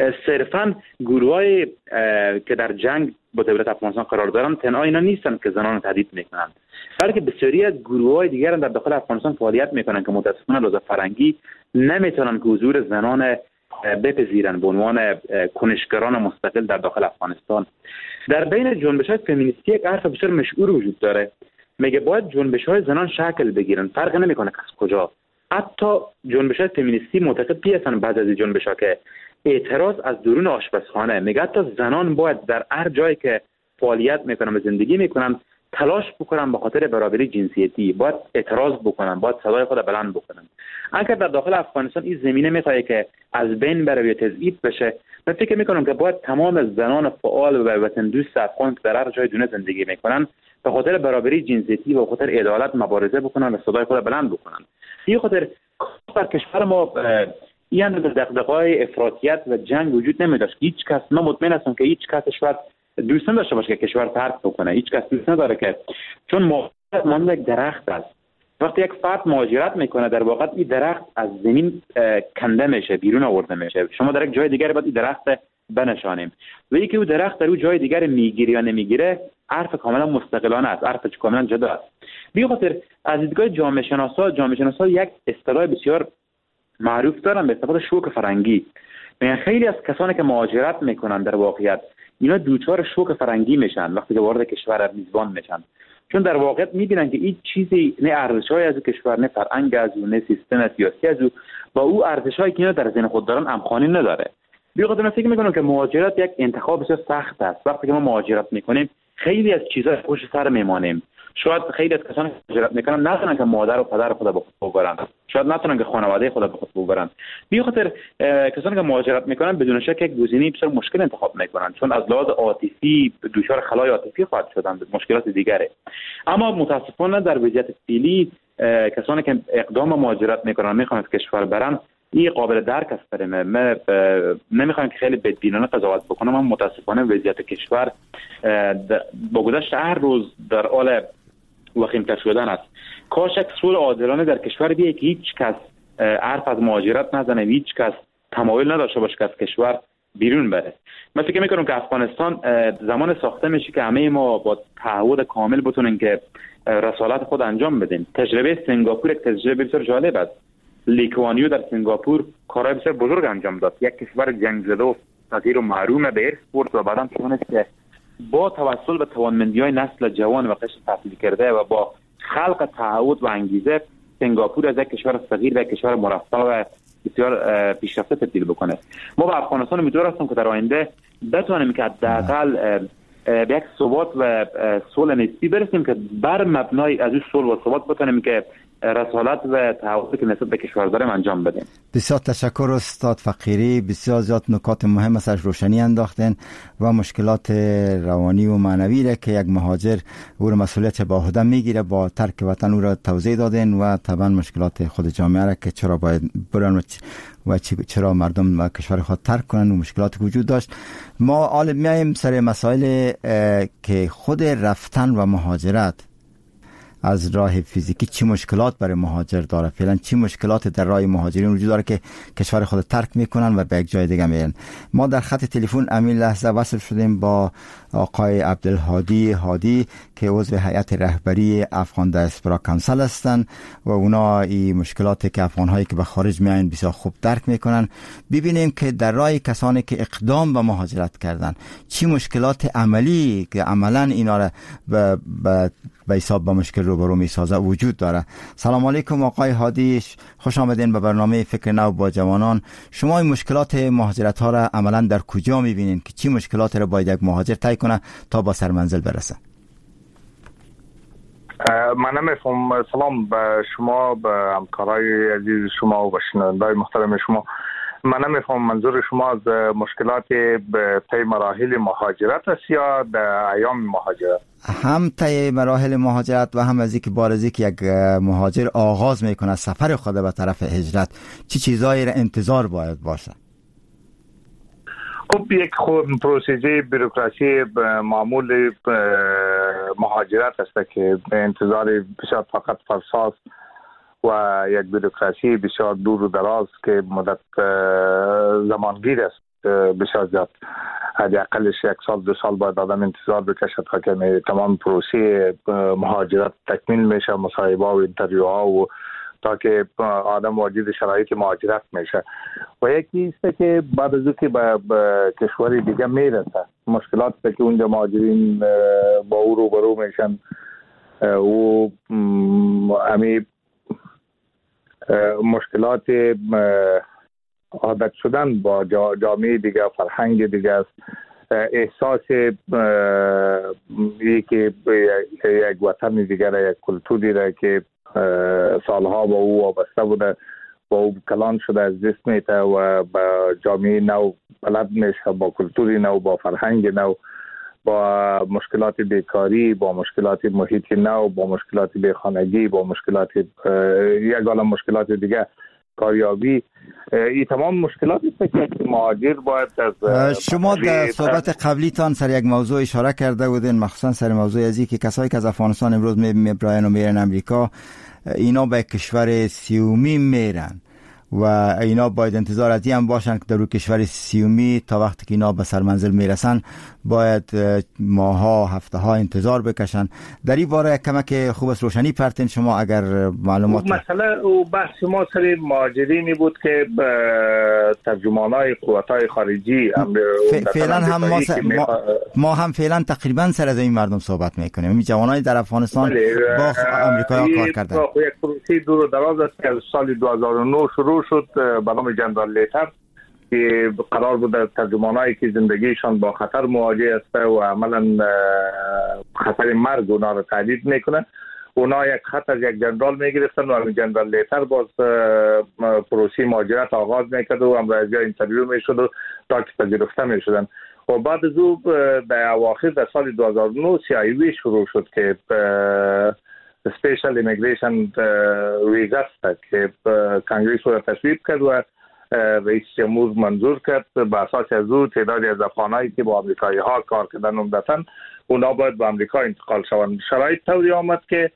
صرفاً گروه‌های که در جنگ با دولت افغانستان قرار دارن تنها اینا نیستن که زنان تهدید میکنن، بلکه بسیاری از گروه‌های دیگر در داخل افغانستان فعالیت میکنن که متأسفانه لحاظ فرهنگی نمیتونن که حضور زنان بپذیرن به عنوان کنشگران مستقل در داخل افغانستان. در بین جنبش‌های فمینیستی یک حرف بسیار مشهور وجود داره، میگه باید جنبش‌های زنان شکل بگیرن، فرق نمیکنه از کجا. حتی جنبش‌های فمینیستی معتقد هستند بعضی از جنبش‌ها که اعتراض از درون آشپزخانه، میگه حتی زنان باید در هر جایی که فعالیت میکنن و زندگی میکنن تلاش بکنن به خاطر برابری جنسیتی، باید اعتراض بکنن، باید صدای خود بلند بکنن. اگر در داخل افغانستان این زمینه میخواد که از بین بره و تضعیف بشه، من فکر میکنم که باید تمام زنان فعال و وطن دوست افغان که در هر جای دنیا زندگی میکنن به خاطر برابری جنسیتی و به خاطر عدالت مبارزه بکنن و صدای خود بلند بکنن. به خاطر در کشور ما یعنی دغدغه‌های افراطیت و جنگ وجود نمی‌داشت. هیچ کس، من مطمئن هستم که هیچ کس شاید دوست نداشته باشه که کشور ترک بکنه. هیچ کس دوست نداره که، چون مهاجرت مانند یک درخت است. وقتی یک فرد مهاجرت میکنه در واقع این درخت از زمین کنده میشه، بیرون آورده میشه. شما در یک جای دیگر باید این درخت بنشانیم و یکی اون درخت در اون جای دیگر میگیره یا نمیگیره حرف کاملا مستقلانه است، حرف کاملا جدا است. به خاطر از دیدگاه جامعه شناسا یک اصطلاح بسیار معروف دارن به اصطلاح شوک فرنگی. یعنی خیلی از کسانی که مهاجرت میکنن در واقعیت اینا دوچار شوک فرنگی میشن وقتی که وارد کشور میزبان میشن، چون در واقعیت میبینن که این چیزی نه ارزش‌های از کشور، نه فرهنگ از اون، نه سیستم سیاسی از اون با او ارزش‌هایی که اینا در ذهن خود دارن همخوانی نداره. به خاطر من فکر میکنم که مهاجرت یک انتخاب بسیار سخت است. وقتی که ما مهاجرت میکنیم خیلی از چیزا پشت سر میمانیم. شاید خیلی از کسانی که مهاجرت میکنن نتونن که مادر و پدر خود به خود ببرن، شاید نتونن که خانواده خود به خود ببرن. به خاطر کسانی که مهاجرت میکنن بدون شک یک گزینه بسیار مشکل انتخاب میکنن، چون از لحاظ عاطفی دچار خلای عاطفی خواهد شدن، مشکلات دیگره. اما متاسفانه در وضعیت فعلی کسانی که اقدام مهاجرت میکنن میخوان از کشور برن، این قابل درک است برای من. نمیخوام که خیلی بدبینانه قضاوت بکنم، اما متاسفانه وضعیت کشور با گذشت هر روز در حال وخیم‌تر شدن است. کاش یک صلح عادلانه در کشور بیاید که هیچ کس حرف از مهاجرت نزنه، هیچ کس تمایل نداشته باشه که از کشور بیرون بره. من فکر میکنم که افغانستان زمان ساخته میشه که همه ما با تعهد کامل بتونیم که رسالت خود انجام بدیم. تجربه سنگاپور یک تجربه بسیار جالب است. لی کوان یو در سنگاپور کارهای بسیار بزرگ انجام داد. یک کشور جنگ زده و فقیر و محروم به ارث برد و بعداً تونست که با توسل به توانمندی‌های نسل جوان و قشر تحصیل کرده و با خلق تعهد و انگیزه سنگاپور از یک کشور صغیر و یک کشور مرفه و بسیار پیشرفته تبدیل بکنه. ما به افغانستان امیدوار هستیم که در آینده بتوانیم که حداقل به یک ثبات و صلح نسبی برسیم که بر مبنای از این صلح و ثبات بتونیم که رسالت و تعهدی که نسبت به کشور داریم انجام بدیم. بسیار تشکر استاد فقیری، بسیار زیاد نکات مهم ازش روشنی انداختن و مشکلات روانی و معنوی را که یک مهاجر او را مسئولیت به عهده میگیره با ترک وطن او را توضیح دادن و طبعا مشکلات خود جامعه را که چرا باید برن و چرا مردم و کشور خود ترک کنن و مشکلات وجود داشت. ما حالا میایم سر مسائل که خود رفتن و مهاجرت از راه فیزیکی چی مشکلات برای مهاجر داره، فعلا چی مشکلات در راه مهاجرین وجود داره که کشور خود ترک میکنن و به یک جای دیگه میرن. ما در خط تلفن همین لحظه وصل شدیم با آقای عبدالهادی هادی که عضو هیئت رهبری افغان دیاسپورا کانسل هستند و اونا این مشکلاتی که افغان‌هایی که به خارج میایند بسیار خوب درک میکنن. ببینیم که در راه کسانی که اقدام به مهاجرت کردن چی مشکلات عملی که عملاً اینا را به حساب با مشکل روبرو میسازه وجود داره. سلام علیکم آقای هادی، خوش آمدین به برنامه فکر نو با جوانان. شما این مشکلات مهاجرت ها را عملاً در کجا میبینین که چی مشکلات را باید یک مهاجر طی کنه تا با سرمنزل برسه؟ من نمیفهم. سلام به شما، به همکارای عزیز شما و به شنونده‌های محترم شما. من نمیفهم منظور شما از مشکلات به طی مراحل مهاجرت است یا در ایام مهاجرت؟ هم طی مراحل مهاجرت و هم از اینکه بارزی که یک مهاجر آغاز میکنه سفر خود به طرف هجرت چی چیزایی را انتظار باید باشه؟ خب یک پروسیجر بروکراسی معمول مهاجرت است که انتظار بسیار فقط فرساس و یک بروکراسی بسیار دور و دراز که مدت زمانگیر است بسیار زیاد. حداقلش 1 سال 2 سال باید آدم انتظار بکشد تا که تمام پروسه مهاجرت تکمیل میشه، مصاحبه و انترویوها و تا که آدم واجد شرایط مهاجرت میشه. و یکی است که بعد از اینکه به کشور دیگه میرسه مشکلات که اونجا مهاجرین با او روبرو میشن و امی مشکلات عادت شدن با جامعه دیگه، فرهنگ دیگه است. احساس که یک وطن دیگر، یک کلتوری را که سالها با او وابسته بوده با او کلان شده از دست میته و با جامعه نو بلد میشه، با کلتوری نو، با فرهنگ نو، با مشکلات بیکاری، با مشکلات محیط نو، با مشکلات بیخانگی، با مشکلات یک عالم مشکلات دیگه، کاریابی. این تمام مشکلات است که مهاجر باید از شما در صحبت قبلیتان سر یک موضوع اشاره کرده بودین، مخصوصا سر موضوع ازی که کسایی که از افغانستان امروز میبرن و میرن امریکا اینا به کشور سیومی میرن و اینا باید انتظار از این باشن که در روی کشور سیومی تا وقتی که اینا به سرمنزل میرسن باید ماها هفته ها انتظار بکشن. در این باره کمک خوب است روشنی پرتین شما اگر معلومات. مثلا او بحث ما سر مهاجرینی بود که ترجمانای قوت‌های خارجی فعلا هم ما هم فعلا تقریبا سر از این مردم صحبت میکنیم. این جوانای در افغانستان با امریکا کار کردن. یک پروسه دور و دراز است که از سال 2009 شروع شد به نام جنرال لیتر که قرار بود ترجمانایی که زندگیشان با خطر مواجه است و عملا خطر مرگ اونا رو تهدید میکنه، اونا یک خط از یک جنرال میگرفتن و همین جنرال لیتر باز پروسه مهاجرت آغاز میکرد و امروزی اینترویو میشد و تا که پذیرفته میشدن. و بعد از او در اواخر در سال 2009 CIA شروع شد که سپیشل ایمیگریشن ویزا است که کانگریس رو تصویب کرد و رئیس جمهور منظور کرد. به اساس از او تعدادی از افغانایی که با آمریکایی ها کار کردن عمدتاً اونا باید به آمریکا انتقال شوند. شرایط طوری آمد که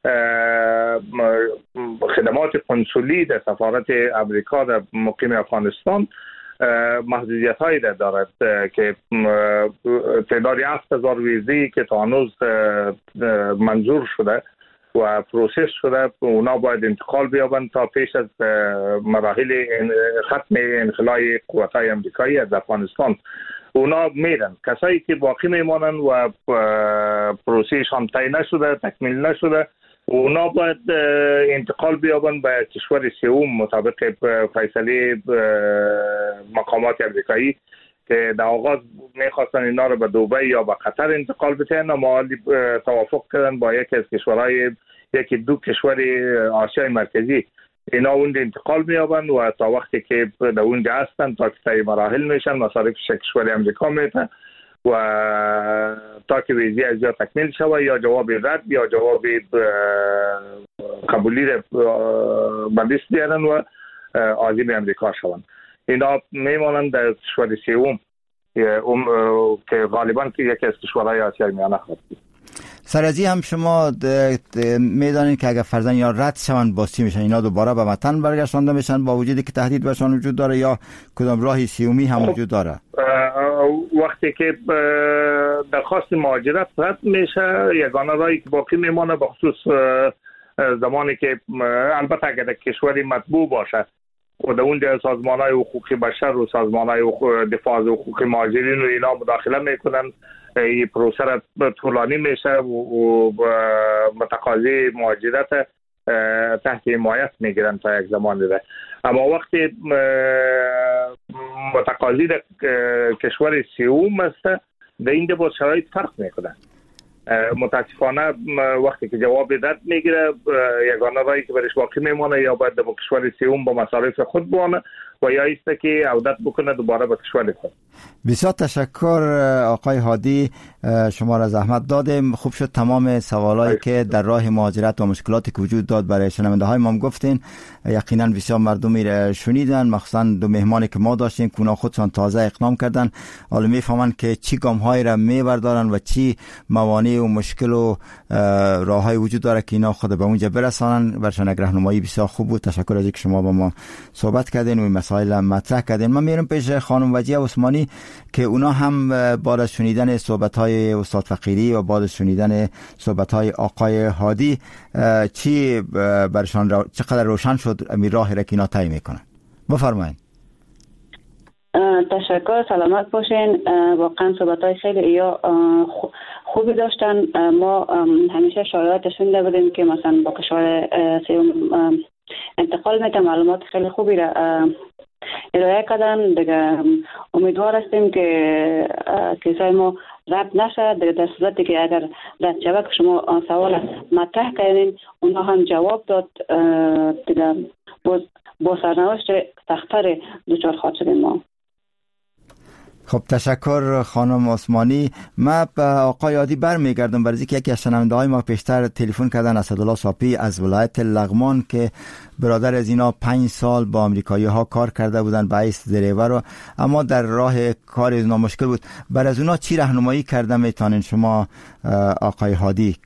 خدمات قنسولی در سفارت امریکا در مقیم افغانستان محدودیت هایی دارد که تعدادی 7000 ویزی که تا هنوز منظور شده و پروسس شده اونا باید انتقال بیابند تا پیش از مراحل ختم انخلای قوات‌های امریکایی از افغانستان. اونا میرن، کسایی که باقی میمانن و پروسسشان طی نشده، تکمیل نشده، اونا باید انتقال بیابند به کشور سوم مطابق فیصله مقامات امریکایی که در آغاز میخواستن اینا رو به دبی یا به قطر انتقال بدن، اما توافق کردن با یکی از کشورهای دو کشور آسیای مرکزی اینا اونجا انتقال میابند و تا وقتی که در اونجا هستن تا که طی مراحل میشن مصارفش کشور امریکا میده و تا که ویزی از جا تکمیل شود یا جواب رد یا جواب قبولی رو به دست بیارن و عازم امریکا شوند. اینا میمانند در کشور سوم که غالبا که یکی از کشورهای آسیای میانه خواهد بود. سرازی هم شما میدانید که اگر فرضاً یا رد شوند باسی میشن اینا دوباره به وطن برگشتانده میشن با وجودی که تهدید برشان وجود داره یا کدام راهی سیومی هم وجود داره؟ وقتی که درخواست مهاجرت رد میشه یگانه راهی که باقی میمانه به خصوص زمانی که البته اگر کشوری مطبوع باشه و در اونجا سازمان‌های حقوق بشر و سازمان‌های دفاع از حقوق مهاجرین و اینا مداخله میکنن، این پروسه را طولانی میشه و متقاضی مهاجرت تحت حمایت میگیرن تا یک زمانی ده. اما وقتی متقاضی در کشور سوم است در اینجا با شرایط فرق میکنه. متاسفانه وقتی که جواب رد میگیره یگانه راهی که برش باقی میمانه یا باید در کشور سوم با مصارف خود بانه و یا ایسته که عودت بکنه دوباره به کشور خود. بسیار تشکر آقای هادی، شما را زحمت دادیم. خوب شد تمام سوالایی که در راه مهاجرت و مشکلاتی که وجود داد برای شنونده های ما گفتین. یقینا بسیار مردمی شنیدن، مخصوصا دو مهمانی که ما داشتیم که اونا خودشان تازه اقدام کردن، حالا میفهمن که چی گام هایی را میبردارن و چی موانع و مشکل و راه های وجود داره که اینا خود به اونجا برسانن. برشان یک راهنمایی بسیار خوب بود. تشکر از اینکه شما با ما صحبت کردین و مسائل مطرح کردین. من میرم پیش خانم وجیه عثمانی که اونا هم بعد از شنیدن صحبت‌های استاد فقیری و بعد از شنیدن صحبت‌های آقای هادی چی برشان چقدر روشن شد امی راهی را که اینا طی میکنن. بفرمایید. تشکر، سلامت باشین. واقعا صحبت‌های خیلی خوبی داشتن. ما همیشه شایعات شنیده بودیم که مثلا با کشور سوم انتقال میتونه معلومات خیلی خوبی را ارائه کردن. دیگه امیدوار هستیم که کیسای ما رد نشه. دیگه در صورتی که اگر رد شود که شما سوال مطرح کردین اونا هم جواب داد، دیگه با سرنوشت سخت‌تر دچار خواهد شدیم ما. خب تشکر خانم عثمانی. من به آقای هادی برمیگردم برای اینکه یکی از شنونده‌های ما پیشتر تلفن کردن، اسدالله صافی از ولایت لغمان، که برادر از اینا 5 سال با امریکایی‌ها کار کرده بودن به حیث دریور، اما در راه کار اینا مشکل بود. برای از اونا چی راهنمایی کرده میتونین شما آقای هادی؟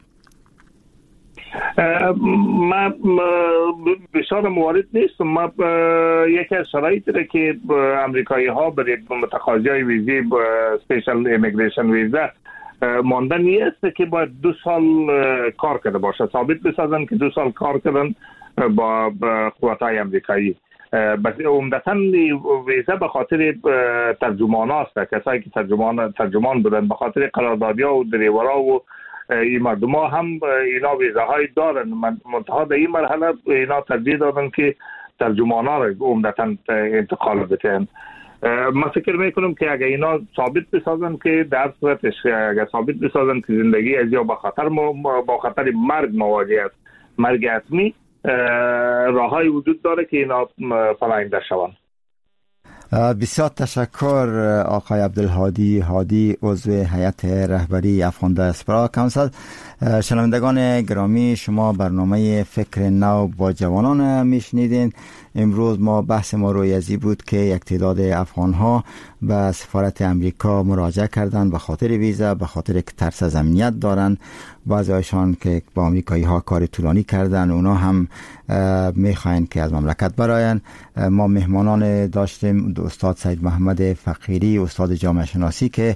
من بسیار موارد نیستم. من یکی از شرایطی که امریکایی ها برای متقاضی های ویزی سپیشل ایمیگریشن ویزا ماندن است که باید 2 سال کار کرده باشه، ثابت بسازن که 2 سال کار کردن با قوات‌های امریکایی. بس عمدتاً ویزا به خاطر ترجمان هاست، کسایی که ترجمان بودن، به خاطر قراردادی ها و دریورها و این مردم ها هم اینا ویزاهای دارن. منتها در این مرحله اینا ترجیح دادن که ترجمان ها را عمدتاً انتقال بدن. من فکر میکنم که اگر اینا ثابت بسازن که در صورتش اگر ثابت بسازن که زندگی از یا با خطر مرگ مواجه است، مرگ حتمی، راههای وجود داره که اینا فلاینده شوند. بسیار تشکر آقای عبدالهادی هادی، عضو هیئت رهبری افغان دیاسپورا کانسل. شنوندگان گرامی، شما برنامه فکر نو با جوانان میشنیدین. امروز ما بحث ما روی ازی بود که یک تعداد افغان ها به سفارت امریکا مراجعه کردند به خاطر ویزا، به خاطر که ترس از امنیت دارن. بعضی هایشان که با آمریکایی ها کار طولانی کردن، اونا هم میخواین که از مملکت براین. ما مهمانان داشتیم استاد سید محمد فقیری، استاد جامعه شناسی، که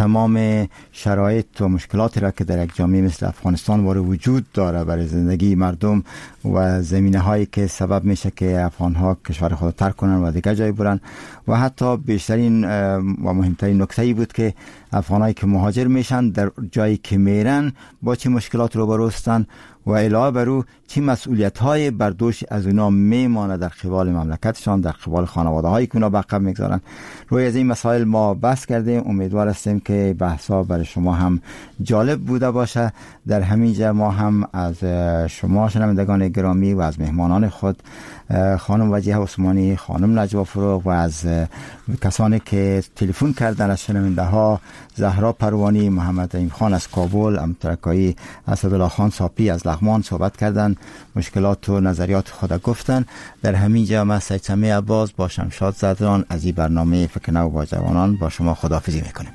تمام شرایط و مشکلاتی را که در یک جامعه مثل افغانستان وجود داره برای زندگی مردم و زمینه هایی که سبب میشه که افغان ها کشور خود ترک کنن و دیگر جای برن، و حتی بیشترین و مهمترین نکته ای بود که افغانایی که مهاجر میشن در جایی که میرن با چه مشکلات روبرو هستند و علاوه بر او چه مسئولیت های بر دوش از اونا میمانه در قبال مملکتشان، در قبال خانواده هایی که اونا به عقب میگذارن. روی از این مسائل ما بحث کردیم. امیدوار هستیم که بحثا برای شما هم جالب بوده باشه. در همین جا ما هم از شما شنوندگان گرامی و از مهمانان خود، خانم وجیه عثمانی، خانم نجوا فروغ، و از کسانی که تلفن کردن از شنونده ها، زهرا پروانی، محمد رحیم خان از کابل، امترکایی، اسدالله خان صاپی از لغمان صحبت کردن، مشکلات و نظریات خود گفتن. در همین جا من سید سمیع عباس با شمشاد زدران از این برنامه فکر نو با جوانان با شما خداحافظی میکنیم.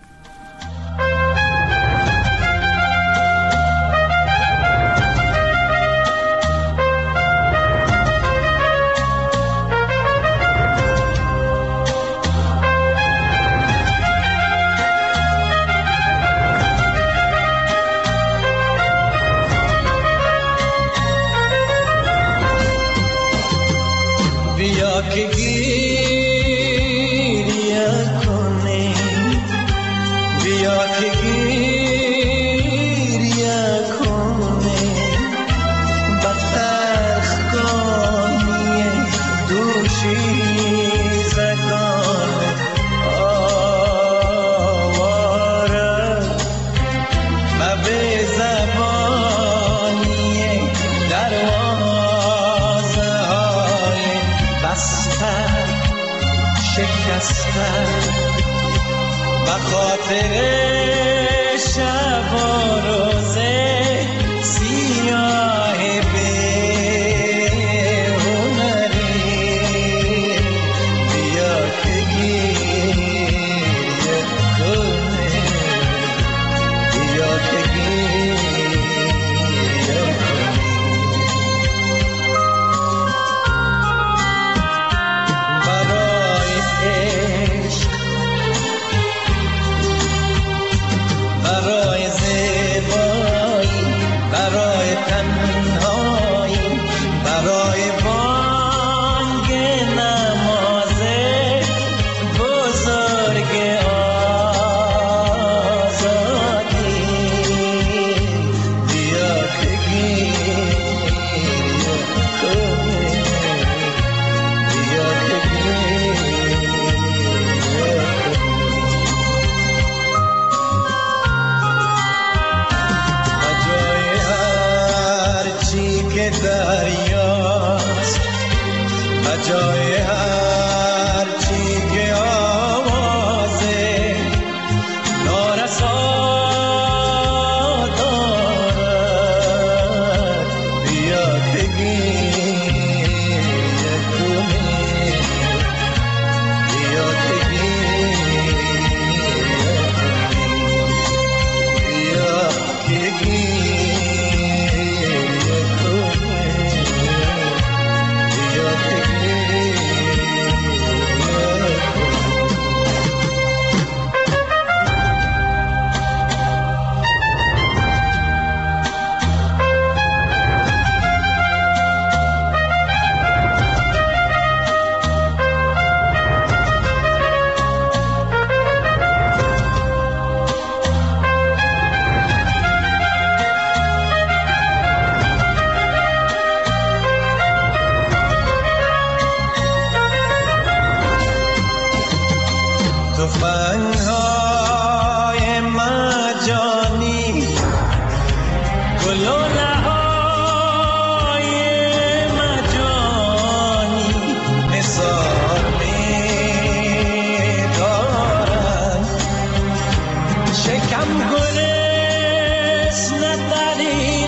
شکم گلش نداری